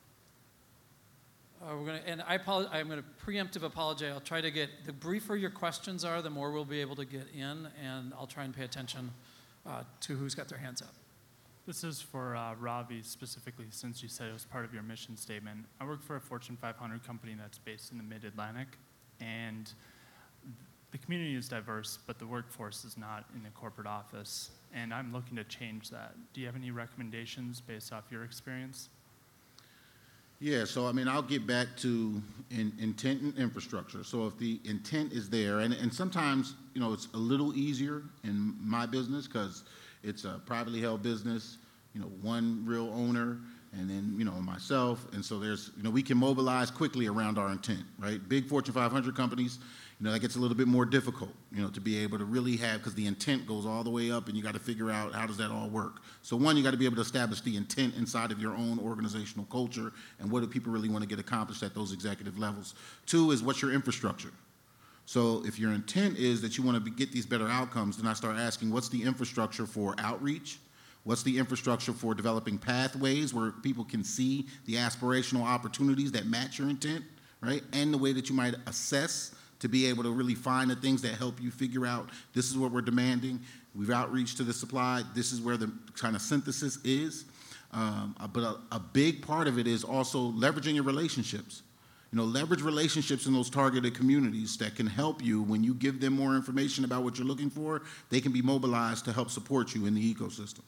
I'm going to preemptive apologize. I'll try to get, the briefer your questions are, the more we'll be able to get in, and I'll try and pay attention to who's got their hands up. This is for Ravi specifically, since you said it was part of your mission statement. I work for a Fortune 500 company that's based in the Mid-Atlantic, and the community is diverse, but the workforce is not in the corporate office, and I'm looking to change that. Do you have any recommendations based off your experience? Yeah, so I'll get back to intent and infrastructure. So if the intent is there, and sometimes, it's a little easier in my business because it's a privately held business, one real owner, and then, myself. And so there's, we can mobilize quickly around our intent, right? Big Fortune 500 companies, that gets a little bit more difficult, to be able to really have, because the intent goes all the way up and you got to figure out how does that all work. So one, you got to be able to establish the intent inside of your own organizational culture and what do people really want to get accomplished at those executive levels. Two is what's your infrastructure? So if your intent is that you want to get these better outcomes, then I start asking what's the infrastructure for outreach? What's the infrastructure for developing pathways where people can see the aspirational opportunities that match your intent, right? And the way that you might assess to be able to really find the things that help you figure out this is what we're demanding. We've outreached to the supply. This is where the kind of synthesis is. But a big part of it is also leveraging your relationships. Leverage relationships in those targeted communities that can help you when you give them more information about what you're looking for. They can be mobilized to help support you in the ecosystem.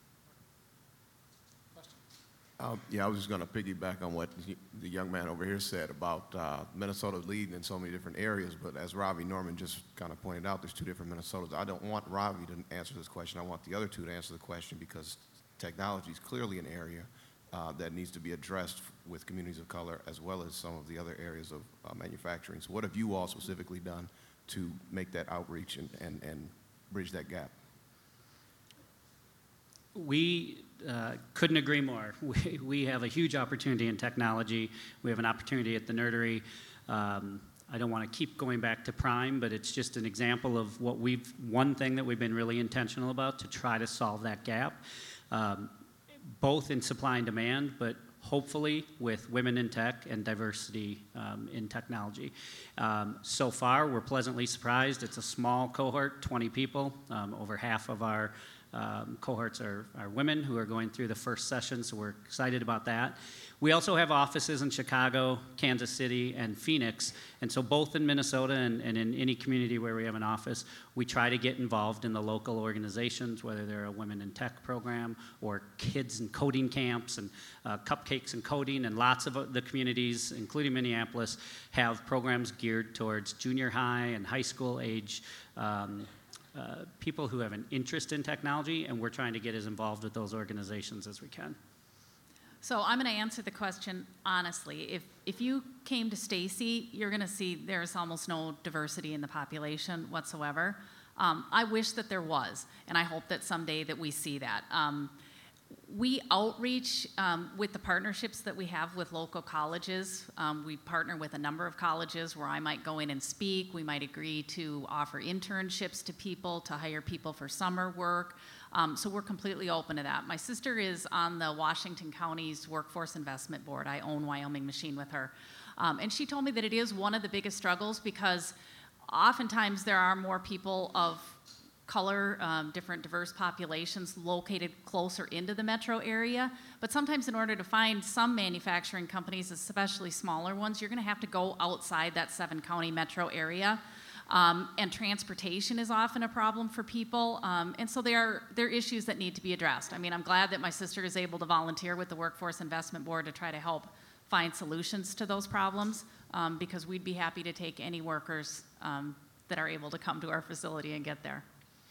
I was just going to piggyback on what the young man over here said about Minnesota leading in so many different areas, but as Ravi Norman just kind of pointed out, there's two different Minnesotas. I don't want Ravi to answer this question. I want the other two to answer the question because technology is clearly an area that needs to be addressed with communities of color as well as some of the other areas of manufacturing. So what have you all specifically done to make that outreach and bridge that gap? We couldn't agree more. We have a huge opportunity in technology. We have an opportunity at the Nerdery. I don't want to keep going back to Prime, but it's just an example of one thing that we've been really intentional about to try to solve that gap, both in supply and demand, but hopefully with women in tech and diversity in technology. So far, we're pleasantly surprised. It's a small cohort, 20 people. Over half of our cohorts are women who are going through the first session, so we're excited about that. We also have offices in Chicago, Kansas City, and Phoenix, and so both in Minnesota and in any community where we have an office, we try to get involved in the local organizations, whether they're a Women in Tech program or kids and coding camps and cupcakes and coding, and lots of the communities, including Minneapolis, have programs geared towards junior high and high school age people who have an interest in technology, and we're trying to get as involved with those organizations as we can. So I'm going to answer the question honestly. If you came to Stacy, you're going to see there's almost no diversity in the population whatsoever. I wish that there was, and I hope that someday that we see that. We outreach with the partnerships that we have with local colleges. We partner with a number of colleges where I might go in and speak. We might agree to offer internships to people, to hire people for summer work. So we're completely open to that. My sister is on the Washington County's Workforce Investment Board. I own Wyoming Machine with her. And she told me that it is one of the biggest struggles because oftentimes there are more people of color, different diverse populations located closer into the metro area. But sometimes in order to find some manufacturing companies, especially smaller ones, you're going to have to go outside that 7-county metro area. And transportation is often a problem for people. And so there are issues that need to be addressed. I mean, I'm glad that my sister is able to volunteer with the Workforce Investment Board to try to help find solutions to those problems, because we'd be happy to take any workers that are able to come to our facility and get there.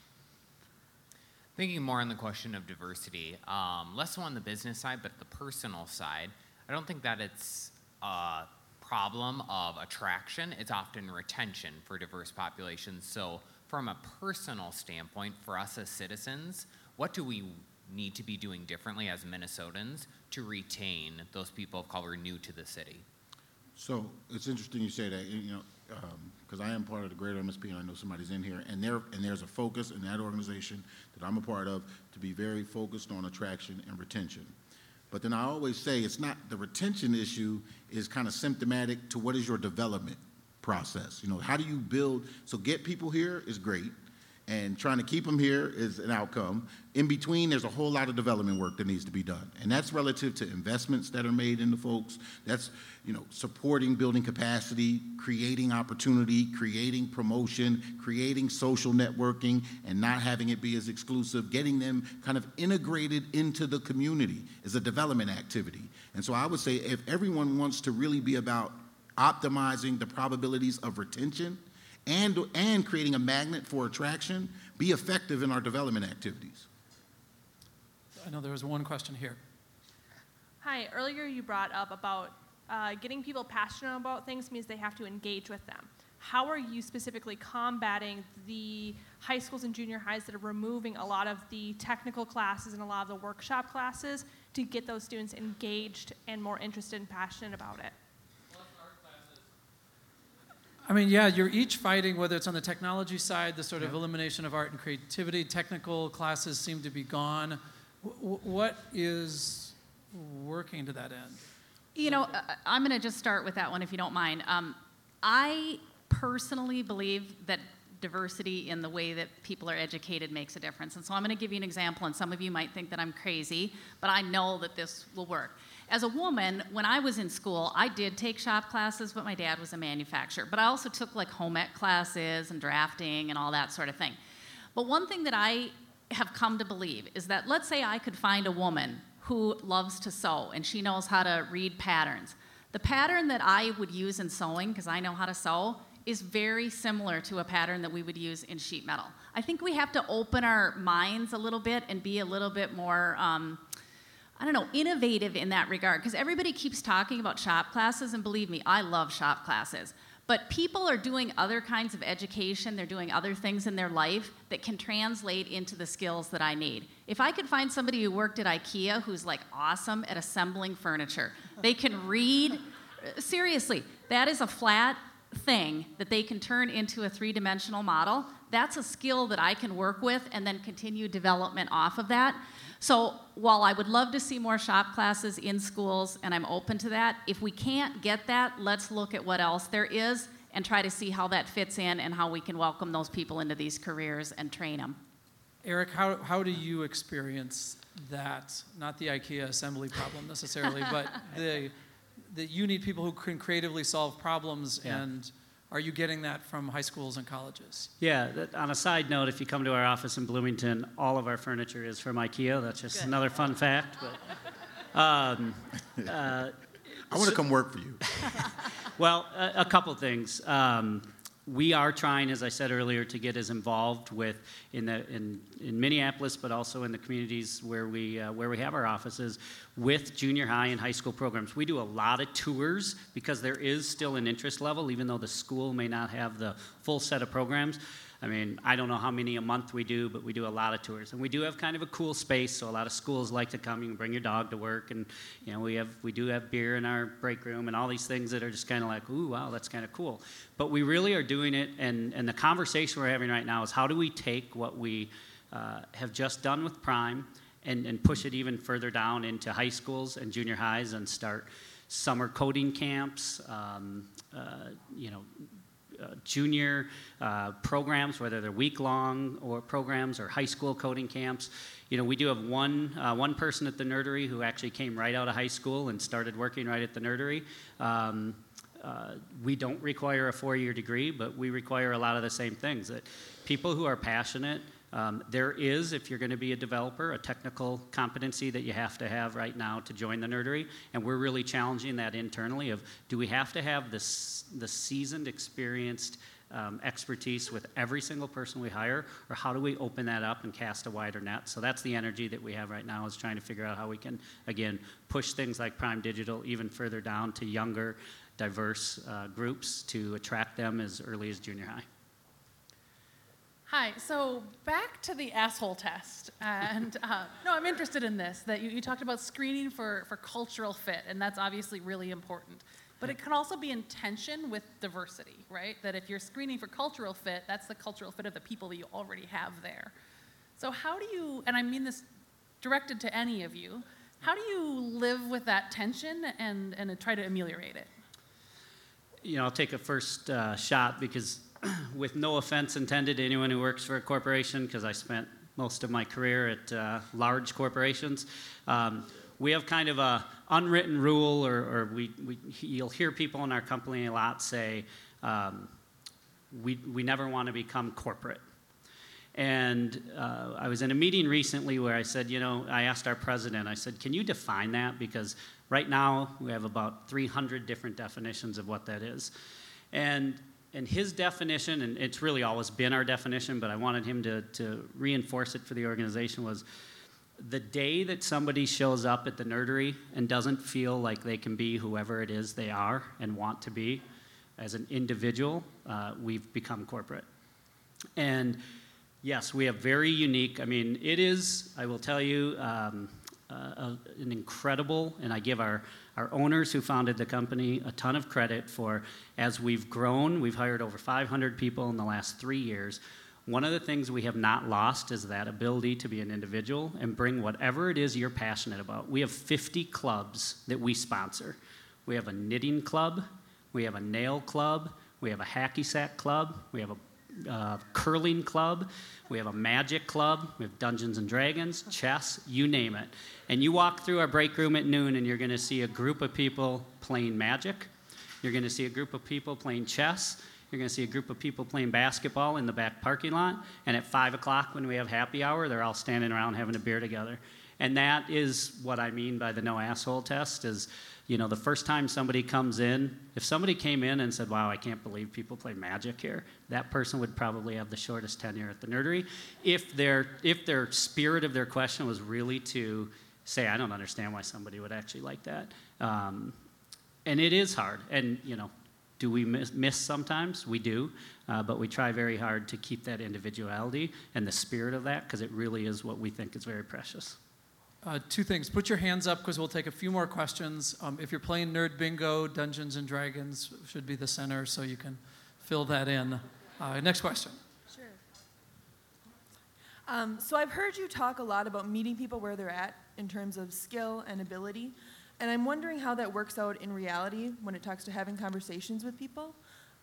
Thinking more on the question of diversity, less so on the business side, but the personal side, I don't think that it's a problem of attraction. It's often retention for diverse populations. So from a personal standpoint, for us as citizens, what do we need to be doing differently as Minnesotans to retain those people of color new to the city? So it's interesting you say that, because I am part of the greater MSP, and I know somebody's in here, and there's a focus in that organization that I'm a part of to be very focused on attraction and retention. But then I always say it's not, the retention issue is kind of symptomatic to what is your development process. How do you build, so get people here is great, and trying to keep them here is an outcome. In between, there's a whole lot of development work that needs to be done. And that's relative to investments that are made into folks. That's, supporting building capacity, creating opportunity, creating promotion, creating social networking, and not having it be as exclusive, getting them kind of integrated into the community is a development activity. And so I would say if everyone wants to really be about optimizing the probabilities of retention, and creating a magnet for attraction, be effective in our development activities. I know there was one question here. Hi, earlier you brought up about getting people passionate about things means they have to engage with them. How are you specifically combating the high schools and junior highs that are removing a lot of the technical classes and a lot of the workshop classes to get those students engaged and more interested and passionate about it? I mean, yeah, you're each fighting, whether it's on the technology side, the sort of elimination of art and creativity. Technical classes seem to be gone. What is working to that end? I'm going to just start with that one, if you don't mind. I personally believe that diversity in the way that people are educated makes a difference. And so I'm going to give you an example, and some of you might think that I'm crazy, but I know that this will work. As a woman, when I was in school, I did take shop classes, but my dad was a manufacturer. But I also took like home ec classes and drafting and all that sort of thing. But one thing that I have come to believe is that, let's say I could find a woman who loves to sew and she knows how to read patterns. The pattern that I would use in sewing, because I know how to sew, is very similar to a pattern that we would use in sheet metal. I think we have to open our minds a little bit and be a little bit more innovative in that regard, because everybody keeps talking about shop classes, and believe me, I love shop classes. But people are doing other kinds of education, they're doing other things in their life that can translate into the skills that I need. If I could find somebody who worked at IKEA who's like awesome at assembling furniture, they can read, seriously, that is a flat thing that they can turn into a 3-dimensional model. That's a skill that I can work with and then continue development off of that. So while I would love to see more shop classes in schools, and I'm open to that, if we can't get that, let's look at what else there is and try to see how that fits in and how we can welcome those people into these careers and train them. Eric, how do you experience that? Not the IKEA assembly problem necessarily, but that you need people who can creatively solve problems, and are you getting that from high schools and colleges? Yeah, on a side note, if you come to our office in Bloomington, all of our furniture is from IKEA. That's just another fun fact. But, I want to come work for you. well, a couple things. We are trying, as I said earlier, to get as involved with in Minneapolis, but also in the communities where we have our offices, with junior high and high school programs. We do a lot of tours because there is still an interest level, even though the school may not have the full set of programs. I mean, I don't know how many a month we do, but we do a lot of tours. And we do have kind of a cool space, so a lot of schools like to come. You can bring your dog to work, and we do have beer in our break room and all these things that are just kind of like, ooh, wow, that's kind of cool. But we really are doing it, and the conversation we're having right now is how do we take what we have just done with Prime and push it even further down into high schools and junior highs and start summer coding camps, junior programs, whether they're week-long or programs or high school coding camps. We do have one person at the Nerdery who actually came right out of high school and started working right at the Nerdery. We don't require a 4-year degree, but we require a lot of the same things, that people who are passionate. There is, if you're going to be a developer, a technical competency that you have to have right now to join the Nerdery, and we're really challenging that internally of, do we have to have the seasoned, experienced expertise with every single person we hire, or how do we open that up and cast a wider net? So that's the energy that we have right now, is trying to figure out how we can, again, push things like Prime Digital even further down to younger, diverse groups to attract them as early as junior high. Hi, so back to the asshole test, and no, I'm interested in this, that you talked about screening for cultural fit, and that's obviously really important, but it can also be in tension with diversity, right? That if you're screening for cultural fit, that's the cultural fit of the people that you already have there. So how do you, and I mean this directed to any of you, how do you live with that tension and try to ameliorate it? I'll take a first shot, because with no offense intended to anyone who works for a corporation, because I spent most of my career at large corporations, we have kind of a unwritten rule, or you'll hear people in our company a lot say, we never want to become corporate. And I was in a meeting recently where I said, I asked our president, I said, can you define that? Because right now we have about 300 different definitions of what that is. And his definition, and it's really always been our definition, but I wanted him to reinforce it for the organization, was the day that somebody shows up at the Nerdery and doesn't feel like they can be whoever it is they are and want to be as an individual, we've become corporate. And yes, we have very unique, it is, I will tell you, an incredible, and I give our owners who founded the company a ton of credit for, as we've grown, we've hired over 500 people in the last 3 years. One of the things we have not lost is that ability to be an individual and bring whatever it is you're passionate about. We have 50 clubs that we sponsor. We have a knitting club, we have a nail club, we have a hacky sack club, we have a curling club, we have a magic club, we have Dungeons and Dragons, chess, you name it. And you walk through our break room at noon and you're going to see a group of people playing magic, you're going to see a group of people playing chess, you're going to see a group of people playing basketball in the back parking lot, and at 5 o'clock when we have happy hour, they're all standing around having a beer together. And that is what I mean by the no asshole test, is the first time somebody comes in, if somebody came in and said, wow, I can't believe people play magic here, that person would probably have the shortest tenure at the Nerdery. If their spirit of their question was really to say, I don't understand why somebody would actually like that. And it is hard. And, do we miss sometimes? We do. But we try very hard to keep that individuality and the spirit of that, because it really is what we think is very precious. Two things. Put your hands up, because we'll take a few more questions. If you're playing Nerd Bingo, Dungeons and Dragons should be the center, so you can fill that in. Next question. Sure. So I've heard you talk a lot about meeting people where they're at in terms of skill and ability, and I'm wondering how that works out in reality when it talks to having conversations with people.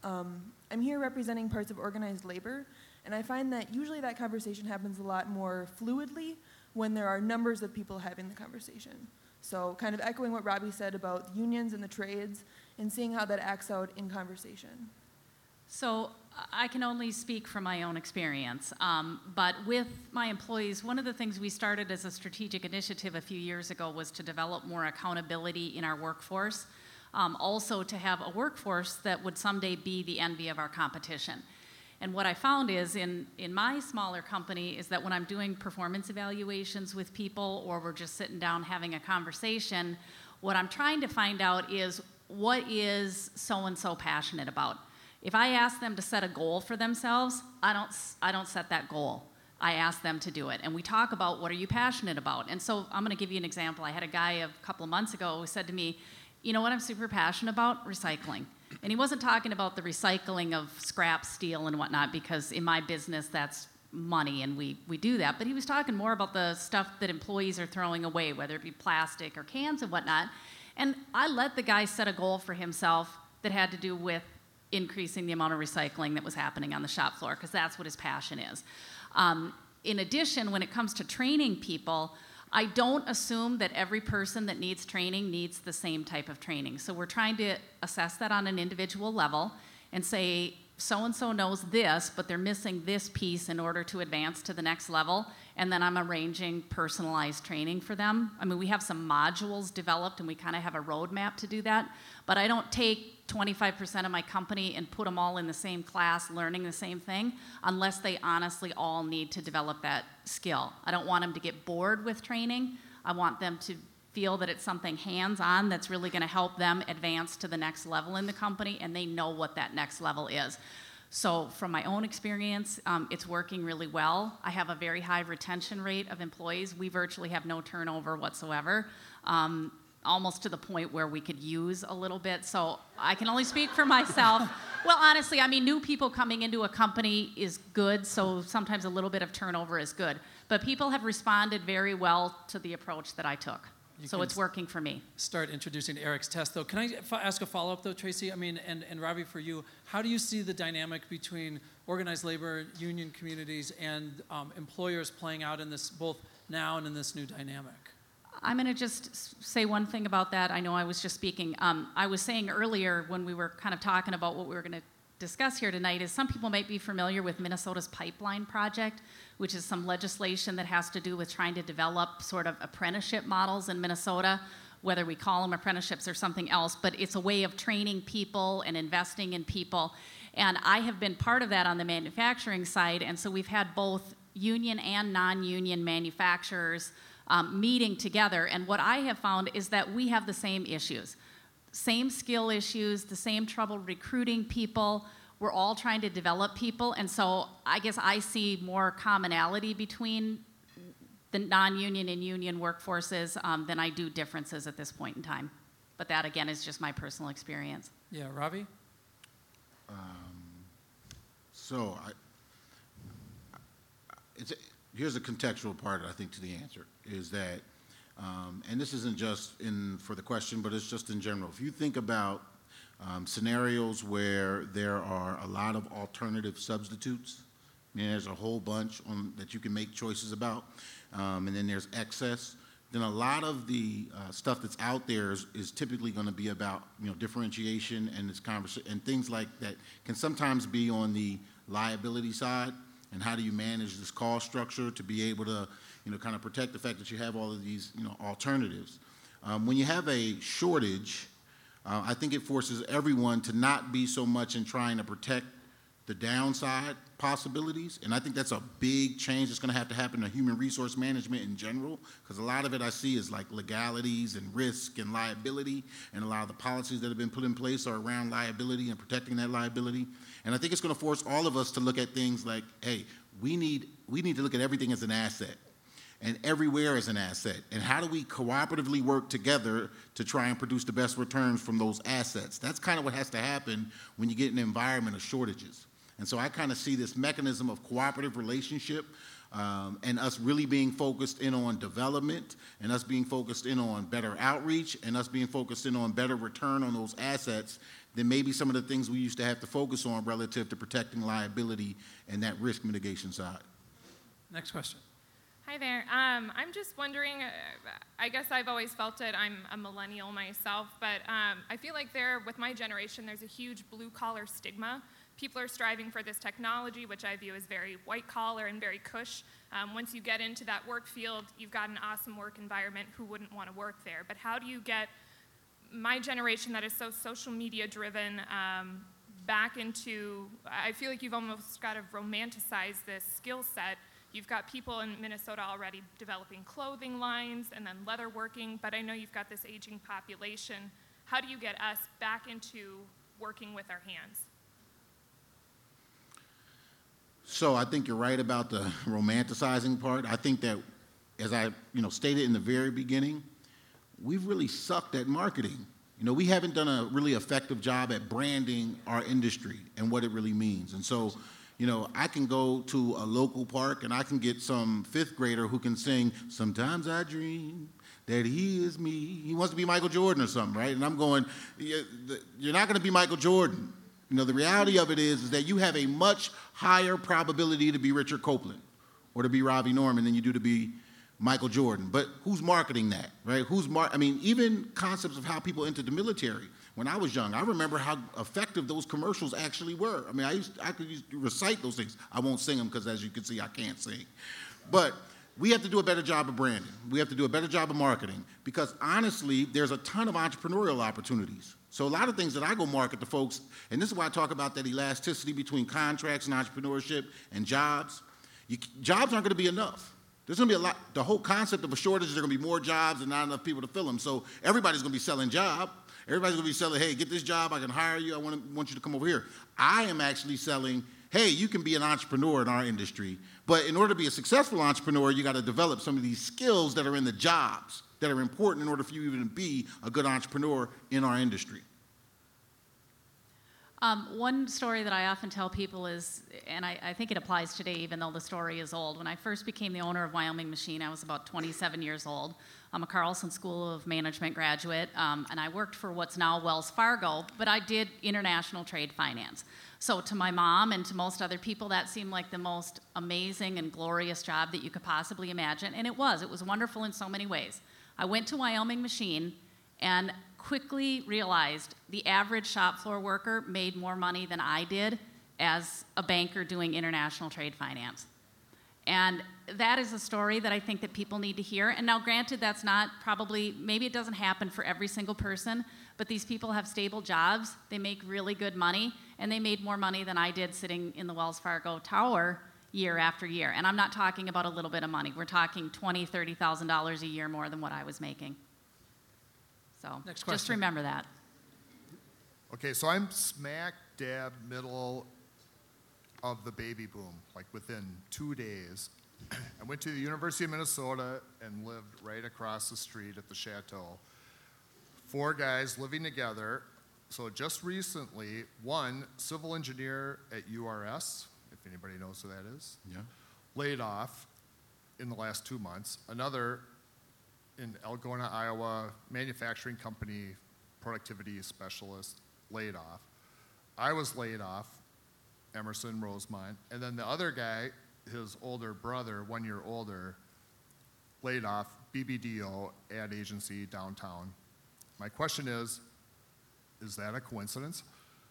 I'm here representing parts of organized labor, and I find that usually that conversation happens a lot more fluidly when there are numbers of people having the conversation. So kind of echoing what Robbie said about unions and the trades and seeing how that acts out in conversation. So I can only speak from my own experience, but with my employees, one of the things we started as a strategic initiative a few years ago was to develop more accountability in our workforce, also to have a workforce that would someday be the envy of our competition. And what I found is in my smaller company is that when I'm doing performance evaluations with people or we're just sitting down having a conversation, what I'm trying to find out is what is so-and-so passionate about. If I ask them to set a goal for themselves, I don't set that goal. I ask them to do it. And we talk about what are you passionate about. And so I'm going to give you an example. I had a guy a couple of months ago who said to me, you know what I'm super passionate about? Recycling. And he wasn't talking about the recycling of scrap steel and whatnot, because in my business that's money and we do that. But he was talking more about the stuff that employees are throwing away, whether it be plastic or cans and whatnot. And I let the guy set a goal for himself that had to do with increasing the amount of recycling that was happening on the shop floor, because that's what his passion is. In addition, when it comes to training people, I don't assume that every person that needs training needs the same type of training. So we're trying to assess that on an individual level and say, so-and-so knows this, but they're missing this piece in order to advance to the next level, and then I'm arranging personalized training for them. I mean, we have some modules developed, and we kind of have a roadmap to do that, but I don't take 25% of my company and put them all in the same class learning the same thing unless they honestly all need to develop that skill. I don't want them to get bored with training. I want them to feel that it's something hands-on that's really going to help them advance to the next level in the company, and they know what that next level is. So from my own experience, it's working really well. I have a very high retention rate of employees. We virtually have no turnover whatsoever, almost to the point where we could use a little bit. So I can only speak for myself. Well, honestly, I mean, new people coming into a company is good, so sometimes a little bit of turnover is good. But people have responded very well to the approach that I took. So it's working for me. Start introducing Eric's test, though. Can I ask a follow-up, though, Tracy? I mean, and Robbie, for you, how do you see the dynamic between organized labor, union communities, and employers playing out in this, both now and in this new dynamic? I'm going to just say one thing about that. I know I was just speaking. I was saying earlier when we were kind of talking about what we were going to discuss here tonight is some people might be familiar with Minnesota's Pipeline Project, which is some legislation that has to do with trying to develop sort of apprenticeship models in Minnesota, whether we call them apprenticeships or something else, but it's a way of training people and investing in people. And I have been part of that on the manufacturing side, and so we've had both union and non-union manufacturers meeting together, and what I have found is that we have the same issues. Same skill issues, the same trouble recruiting people. We're all trying to develop people, and so I guess I see more commonality between the non-union and union workforces than I do differences at this point in time. But that, again, is just my personal experience. Yeah, Ravi? Here's a contextual part, I think, to the answer, is that, and this isn't just for the question, but it's just in general. If you think about scenarios where there are a lot of alternative substitutes, I mean, there's a whole bunch that you can make choices about, and then there's excess, then a lot of the stuff that's out there is typically going to be about, differentiation and this conversation and things like that can sometimes be on the liability side. And how do you manage this cost structure to be able to, kind of protect the fact that you have all of these, alternatives. When you have a shortage, I think it forces everyone to not be so much in trying to protect the downside possibilities. And I think that's a big change that's going to have to happen in human resource management in general, because a lot of it I see is like legalities and risk and liability, and a lot of the policies that have been put in place are around liability and protecting that liability. And I think it's going to force all of us to look at things like, hey, we need to look at everything as an asset and everywhere as an asset. And how do we cooperatively work together to try and produce the best returns from those assets? That's kind of what has to happen when you get an environment of shortages. And so I kind of see this mechanism of cooperative relationship and us really being focused in on development, and us being focused in on better outreach, and us being focused in on better return on those assets than maybe some of the things we used to have to focus on relative to protecting liability and that risk mitigation side. Next question. Hi there. I'm just wondering, I guess I've always felt it, I'm a millennial myself, but I feel like with my generation, there's a huge blue-collar stigma. People are striving for this technology, which I view as very white-collar and very cush. Once you get into that work field, you've got an awesome work environment. Who wouldn't want to work there? But how do you get my generation that is so social media driven back into, I feel like you've almost got to romanticize this skill set. You've got people in Minnesota already developing clothing lines and then leather working, but I know you've got this aging population. How do you get us back into working with our hands? So I think you're right about the romanticizing part. I think that, as I stated in the very beginning, we've really sucked at marketing. We haven't done a really effective job at branding our industry and what it really means. And so, I can go to a local park and I can get some fifth grader who can sing, "Sometimes I dream that he is me." He wants to be Michael Jordan or something, right? And I'm going, you're not going to be Michael Jordan. The reality of it is that you have a much higher probability to be Richard Copeland or to be Ravi Norman than you do to be Michael Jordan. But who's marketing that, right? Even concepts of how people entered the military. When I was young, I remember how effective those commercials actually were. I could recite those things. I won't sing them because, as you can see, I can't sing. But we have to do a better job of branding. We have to do a better job of marketing because, honestly, there's a ton of entrepreneurial opportunities. So a lot of things that I go market to folks, and this is why I talk about that elasticity between contracts and entrepreneurship and jobs. Jobs aren't going to be enough. There's going to be a lot. The whole concept of a shortage is there are going to be more jobs and not enough people to fill them. So everybody's going to be selling job. Everybody's going to be selling, hey, get this job, I can hire you, I want you to come over here. I am actually selling, hey, you can be an entrepreneur in our industry, but in order to be a successful entrepreneur, you got to develop some of these skills that are in the jobs that are important in order for you even to be a good entrepreneur in our industry. One story that I often tell people is, and I think it applies today even though the story is old, when I first became the owner of Wyoming Machine, I was about 27 years old. I'm a Carlson School of Management graduate, and I worked for what's now Wells Fargo, but I did international trade finance. So to my mom and to most other people, that seemed like the most amazing and glorious job that you could possibly imagine, and it was. It was wonderful in so many ways. I went to Wyoming Machine and quickly realized the average shop floor worker made more money than I did as a banker doing international trade finance. And that is a story that I think that people need to hear. And now granted, that's not probably, maybe it doesn't happen for every single person, but these people have stable jobs, they make really good money, and they made more money than I did sitting in the Wells Fargo Tower year after year. And I'm not talking about a little bit of money. We're talking $20,000, $30,000 a year more than what I was making. So just remember that. Okay, so I'm smack dab middle of the baby boom, like within 2 days. I went to the University of Minnesota and lived right across the street at the Chateau. 4 guys living together. So just recently, one civil engineer at URS, if anybody knows who that is, laid off in the last 2 months. Another in Algona, Iowa, manufacturing company, productivity specialist, laid off. I was laid off, Emerson Rosemont, and then the other guy, his older brother, 1 year older, laid off, BBDO ad agency downtown. My question is that a coincidence?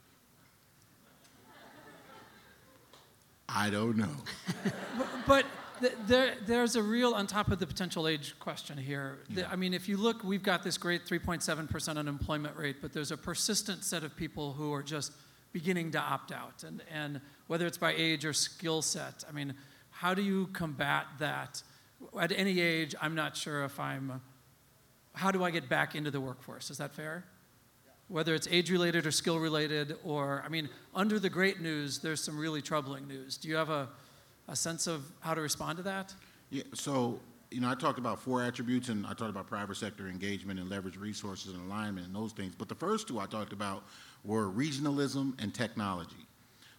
I don't know. But there's a real, on top of the potential age question here. I mean, if you look, we've got this great 3.7% unemployment rate, but there's a persistent set of people who are just beginning to opt out. And whether it's by age or skill set, I mean, how do you combat that? At any age, I'm not sure if how do I get back into the workforce? Is that fair? Whether it's age-related or skill-related, or, I mean, under the great news, there's some really troubling news. Do you have a sense of how to respond to that? Yeah, so, I talked about 4 attributes, and I talked about private sector engagement and leverage resources and alignment and those things. But the first 2 I talked about were regionalism and technology.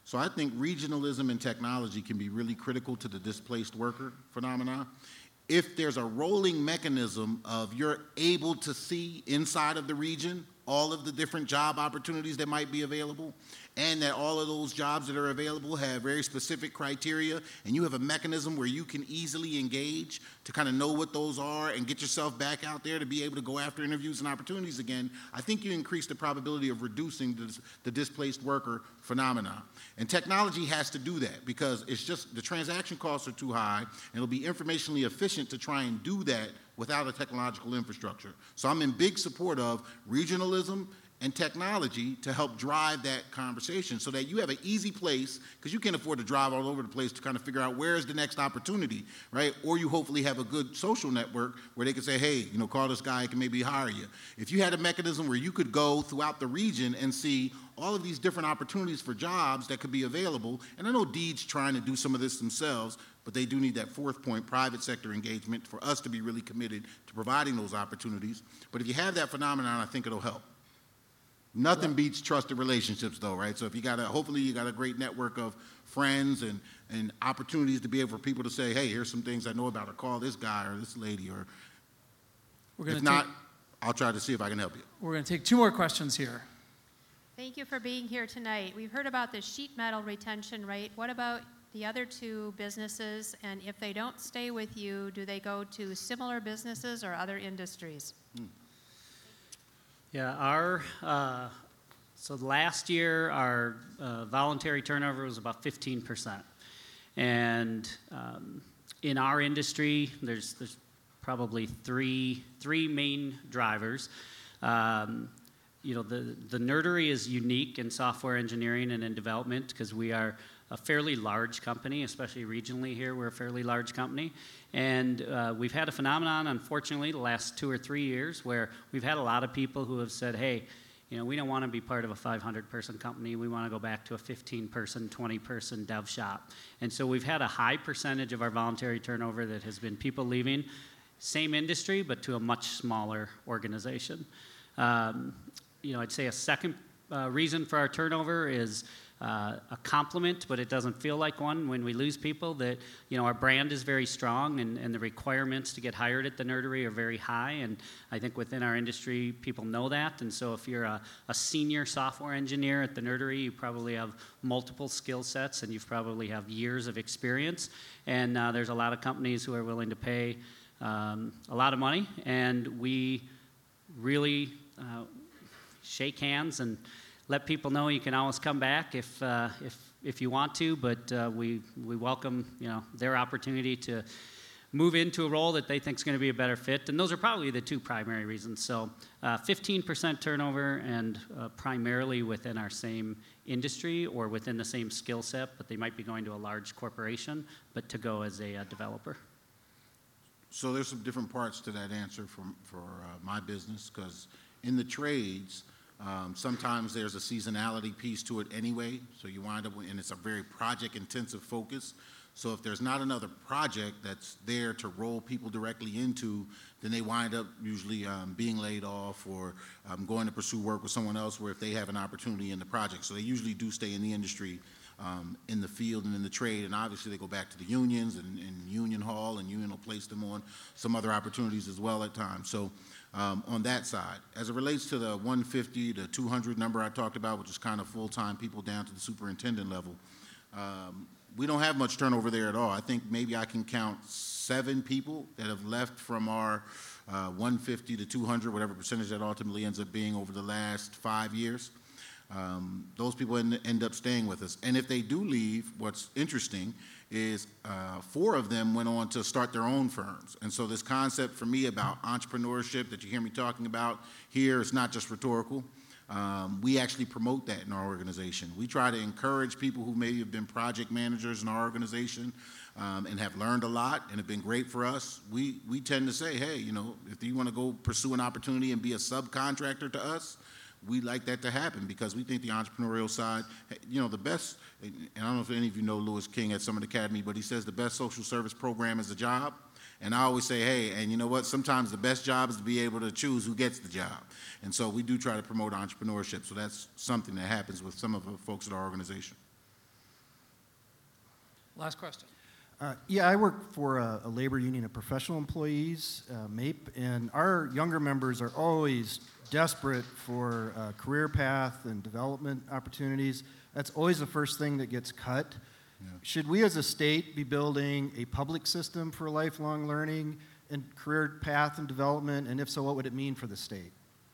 So I think regionalism and technology can be really critical to the displaced worker phenomenon. If there's a rolling mechanism of you're able to see inside of the region all of the different job opportunities that might be available, and that all of those jobs that are available have very specific criteria, and you have a mechanism where you can easily engage to kind of know what those are and get yourself back out there to be able to go after interviews and opportunities again, I think you increase the probability of reducing the displaced worker phenomenon. And technology has to do that because it's just the transaction costs are too high, and it'll be informationally efficient to try and do that without a technological infrastructure. So I'm in big support of regionalism and technology to help drive that conversation so that you have an easy place, because you can't afford to drive all over the place to kind of figure out where is the next opportunity, right? Or you hopefully have a good social network where they can say, hey, you know, call this guy, he can maybe hire you. If you had a mechanism where you could go throughout the region and see all of these different opportunities for jobs that could be available, and I know Deed's trying to do some of this themselves, but they do need that fourth point, private sector engagement, for us to be really committed to providing those opportunities. But if you have that phenomenon, I think it'll help. Nothing beats trusted relationships, though, right? So if you hopefully you got a great network of friends and opportunities to be able for people to say, hey, here's some things I know about, or call this guy or this lady, or if not, I'll try to see if I can help you. We're going to take 2 more questions here. Thank you for being here tonight. We've heard about the sheet metal retention rate. What about the other 2 businesses? And if they don't stay with you, do they go to similar businesses or other industries? Yeah, so last year our voluntary turnover was about 15%. And in our industry, there's probably three main drivers. You know, the nerdery is unique in software engineering and in development because we are a fairly large company, especially regionally here, we're a fairly large company. And we've had a phenomenon, unfortunately, the last 2 or 3 years where we've had a lot of people who have said, hey, you know, we don't want to be part of a 500-person company. We want to go back to a 15-person, 20-person dev shop. And so we've had a high percentage of our voluntary turnover that has been people leaving, same industry, but to a much smaller organization. You know, I'd say a second reason for our turnover is a compliment, but it doesn't feel like one when we lose people, that, you know, our brand is very strong and the requirements to get hired at the nerdery are very high, and I think within our industry people know that. And so if you're a senior software engineer at the nerdery, you probably have multiple skill sets and you probably have years of experience, and there's a lot of companies who are willing to pay a lot of money, and we really shake hands and let people know you can always come back if you want to, but we welcome, you know, their opportunity to move into a role that they think is going to be a better fit, and those are probably the 2 primary reasons. So 15% turnover, and primarily within our same industry or within the same skill set, but they might be going to a large corporation, but to go as a developer. So there's some different parts to that answer for my business, because in the trades, sometimes there's a seasonality piece to it anyway, so you wind up, and it's a very project-intensive focus. So if there's not another project that's there to roll people directly into, then they wind up usually being laid off or going to pursue work with someone else where if they have an opportunity in the project. So they usually do stay in the industry, in the field and in the trade, and obviously they go back to the unions and union hall, and union will place them on some other opportunities as well at times. So on that side. As it relates to the 150 to 200 number I talked about, which is kind of full-time people down to the superintendent level, we don't have much turnover there at all. I think maybe I can count 7 people that have left from our 150 to 200, whatever percentage that ultimately ends up being over the last 5 years. Those people end up staying with us. And if they do leave, what's interesting is 4 of them went on to start their own firms. And so this concept for me about entrepreneurship that you hear me talking about here is not just rhetorical. We actually promote that in our organization. We try to encourage people who maybe have been project managers in our organization and have learned a lot and have been great for us. We tend to say, hey, you know, if you want to go pursue an opportunity and be a subcontractor to us, we like that to happen because we think the entrepreneurial side, you know, the best, and I don't know if any of you know Lewis King at Summit Academy, but he says the best social service program is a job. And I always say, hey, and you know what? Sometimes the best job is to be able to choose who gets the job. And so we do try to promote entrepreneurship. So that's something that happens with some of the folks at our organization. Last question. Yeah, I work for a labor union of professional employees, MAPE, and our younger members are always desperate for career path and development opportunities. That's always the first thing that gets cut. Yeah. Should we as a state be building a public system for lifelong learning and career path and development, and if so, what would it mean for the state?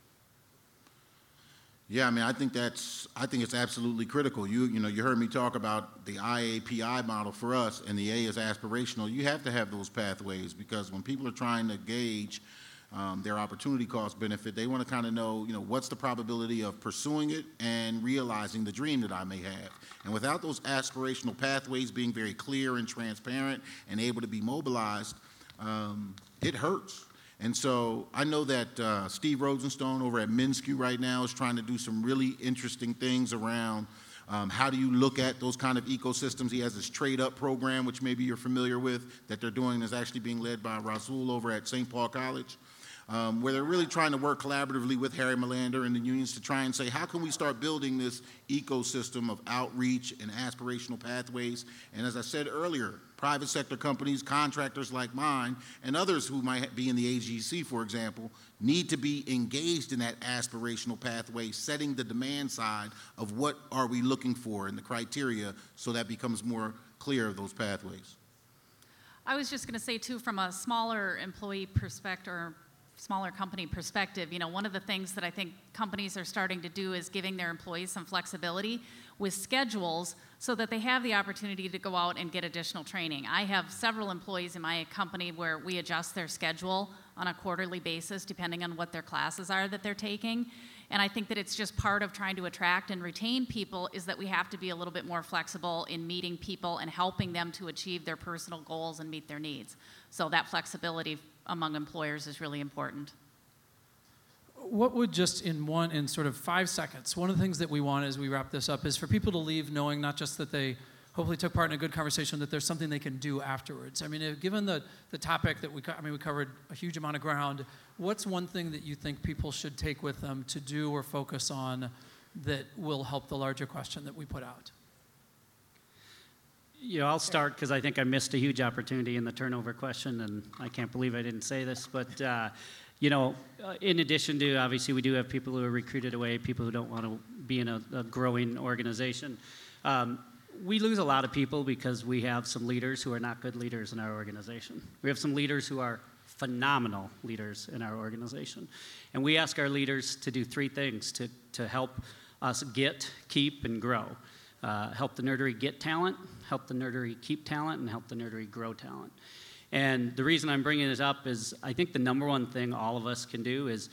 Yeah, I mean, I think it's absolutely critical. You heard me talk about the IAPI model for us, and the A is aspirational. You have to have those pathways, because when people are trying to gauge their opportunity cost benefit, they want to kind of know, what's the probability of pursuing it and realizing the dream that I may have. And without those aspirational pathways being very clear and transparent and able to be mobilized, it hurts. And so I know that Steve Rosenstone over at MnSCU right now is trying to do some really interesting things around how do you look at those kind of ecosystems. He has this Trade Up program, which maybe you're familiar with, that they're doing, is actually being led by Rasul over at St. Paul College, where they're really trying to work collaboratively with Harry Melander and the unions to try and say, how can we start building this ecosystem of outreach and aspirational pathways? And as I said earlier, private sector companies, contractors like mine, and others who might be in the AGC, for example, need to be engaged in that aspirational pathway, setting the demand side of what are we looking for and the criteria, so that becomes more clear of those pathways. I was just going to say, too, from a smaller employee perspective, or smaller company perspective, one of the things that I think companies are starting to do is giving their employees some flexibility with schedules so that they have the opportunity to go out and get additional training. I have several employees in my company where we adjust their schedule on a quarterly basis depending on what their classes are that they're taking. And I think that it's just part of trying to attract and retain people, is that we have to be a little bit more flexible in meeting people and helping them to achieve their personal goals and meet their needs. So that flexibility among employers is really important. What would, just in sort of 5 seconds, one of the things that we want as we wrap this up is for people to leave knowing not just that they hopefully took part in a good conversation, that there's something they can do afterwards. I mean, given the topic that we covered a huge amount of ground, what's one thing that you think people should take with them to do or focus on that will help the larger question that we put out? I'll start because I think I missed a huge opportunity in the turnover question, and I can't believe I didn't say this, but in addition to, obviously, we do have people who are recruited away, people who don't want to be in a growing organization. We lose a lot of people because we have some leaders who are not good leaders in our organization. We have some leaders who are phenomenal leaders in our organization. And we ask our leaders to do 3 things to help us get, keep, and grow. Help the Nerdery get talent, help the Nerdery keep talent, and help the Nerdery grow talent. And the reason I'm bringing this up is I think the number one thing all of us can do is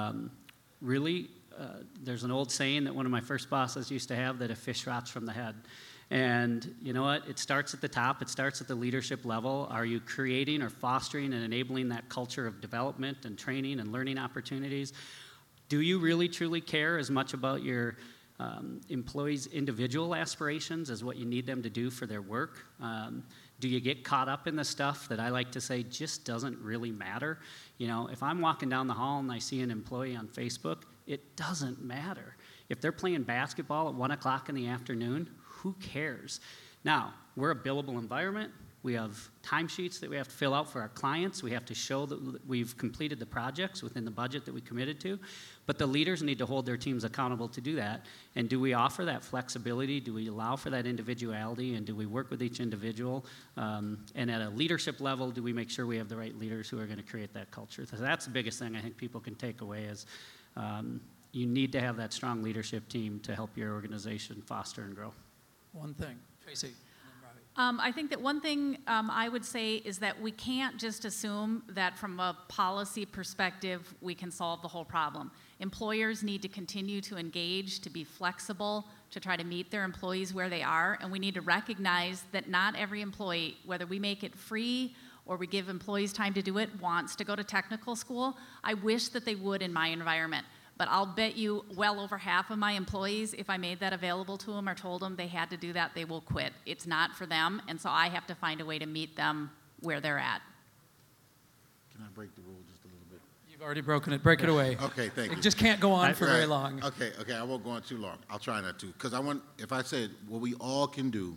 there's an old saying that one of my first bosses used to have, that a fish rots from the head. And you know what? It starts at the top. It starts at the leadership level. Are you creating or fostering and enabling that culture of development and training and learning opportunities? Do you really truly care as much about your employees' individual aspirations as what you need them to do for their work? Do you get caught up in the stuff that I like to say just doesn't really matter? If I'm walking down the hall and I see an employee on Facebook, it doesn't matter. If they're playing basketball at 1 o'clock in the afternoon, who cares? Now, we're a billable environment. We have timesheets that we have to fill out for our clients. We have to show that we've completed the projects within the budget that we committed to. But the leaders need to hold their teams accountable to do that. And do we offer that flexibility? Do we allow for that individuality? And do we work with each individual? And at a leadership level, do we make sure we have the right leaders who are going to create that culture? So that's the biggest thing I think people can take away is you need to have that strong leadership team to help your organization foster and grow. One thing. Tracy. I think that one thing I would say is that we can't just assume that from a policy perspective we can solve the whole problem. Employers need to continue to engage, to be flexible, to try to meet their employees where they are, and we need to recognize that not every employee, whether we make it free or we give employees time to do it, wants to go to technical school. I wish that they would in my environment. But I'll bet you well over half of my employees, if I made that available to them or told them they had to do that, they will quit. It's not for them, and so I have to find a way to meet them where they're at. Can I break the rule just a little bit? You've already broken it. Break it away. Okay, thank you. It just can't go on for very long. Okay, I won't go on too long. I'll try not to. Because if I said what we all can do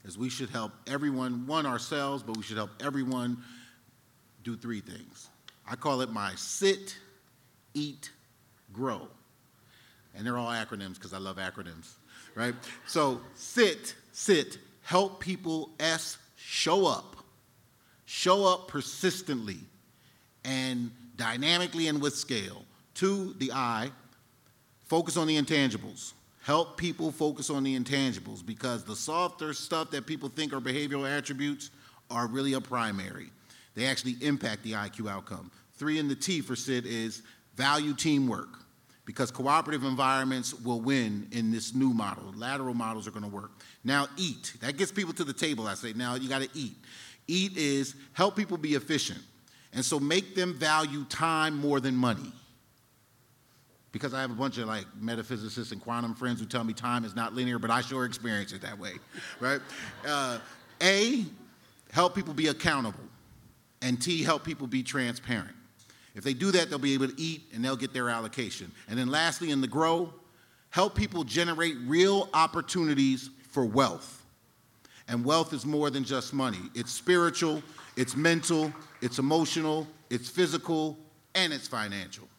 is we should help everyone, one, ourselves, but we should help everyone do 3 things. I call it my sit, eat, grow. And they're all acronyms because I love acronyms, right? So sit, help people, S, show up persistently and dynamically and with scale. 2, the I, focus on the intangibles. Help people focus on the intangibles because the softer stuff that people think are behavioral attributes are really a primary. They actually impact the IQ outcome. 3 in the T for SIT is value teamwork because cooperative environments will win in this new model. Lateral models are going to work. Now eat. That gets people to the table. I say, now you got to eat. Eat is help people be efficient. And so make them value time more than money. Because I have a bunch of like metaphysicists and quantum friends who tell me time is not linear, but I sure experience it that way, right? A, help people be accountable. And T, help people be transparent. If they do that, they'll be able to eat and they'll get their allocation. And then lastly, in the grow, help people generate real opportunities for wealth. And wealth is more than just money. It's spiritual, it's mental, it's emotional, it's physical, and it's financial.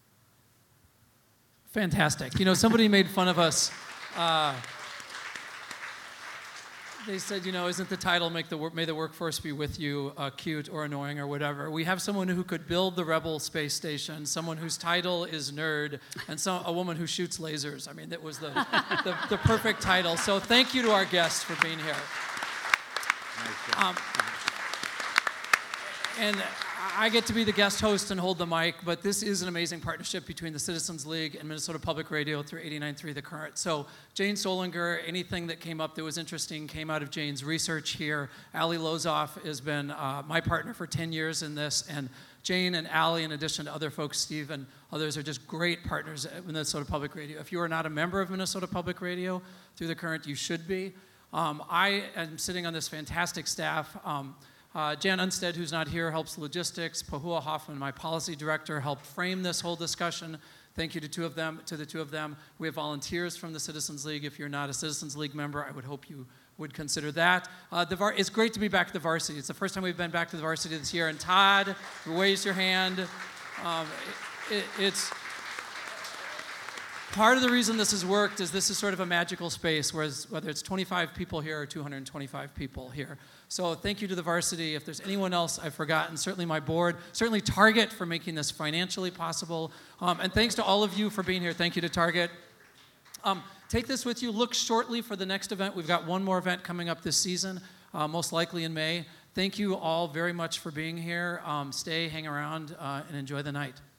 Fantastic. You know, somebody made fun of us. They said, you know, isn't the title May the Workforce Be With You cute or annoying or whatever? We have someone who could build the Rebel space station, someone whose title is nerd, and a woman who shoots lasers. I mean, that was the perfect title. So thank you to our guests for being here. And I get to be the guest host and hold the mic, but this is an amazing partnership between the Citizens League and Minnesota Public Radio through 89.3 The Current. So Jane Solinger, anything that came up that was interesting came out of Jane's research here. Ali Lozoff has been my partner for 10 years in this, and Jane and Ali, in addition to other folks, Steve and others, are just great partners at Minnesota Public Radio. If you are not a member of Minnesota Public Radio through The Current, you should be. I am sitting on this fantastic staff. Jan Unstead, who's not here, helps logistics. Pahua Hoffman, my policy director, helped frame this whole discussion. Thank you to the two of them. We have volunteers from the Citizens League. If you're not a Citizens League member, I would hope you would consider that. It's great to be back at the varsity. It's the first time we've been back to the varsity this year. And Todd, raise your hand. It's part of the reason this has worked is this is sort of a magical space, whereas whether it's 25 people here or 225 people here. So thank you to the varsity. If there's anyone else I've forgotten, certainly my board, certainly Target for making this financially possible. And thanks to all of you for being here. Thank you to Target. Take this with you. Look shortly for the next event. We've got one more event coming up this season, most likely in May. Thank you all very much for being here. Stay, hang around, and enjoy the night.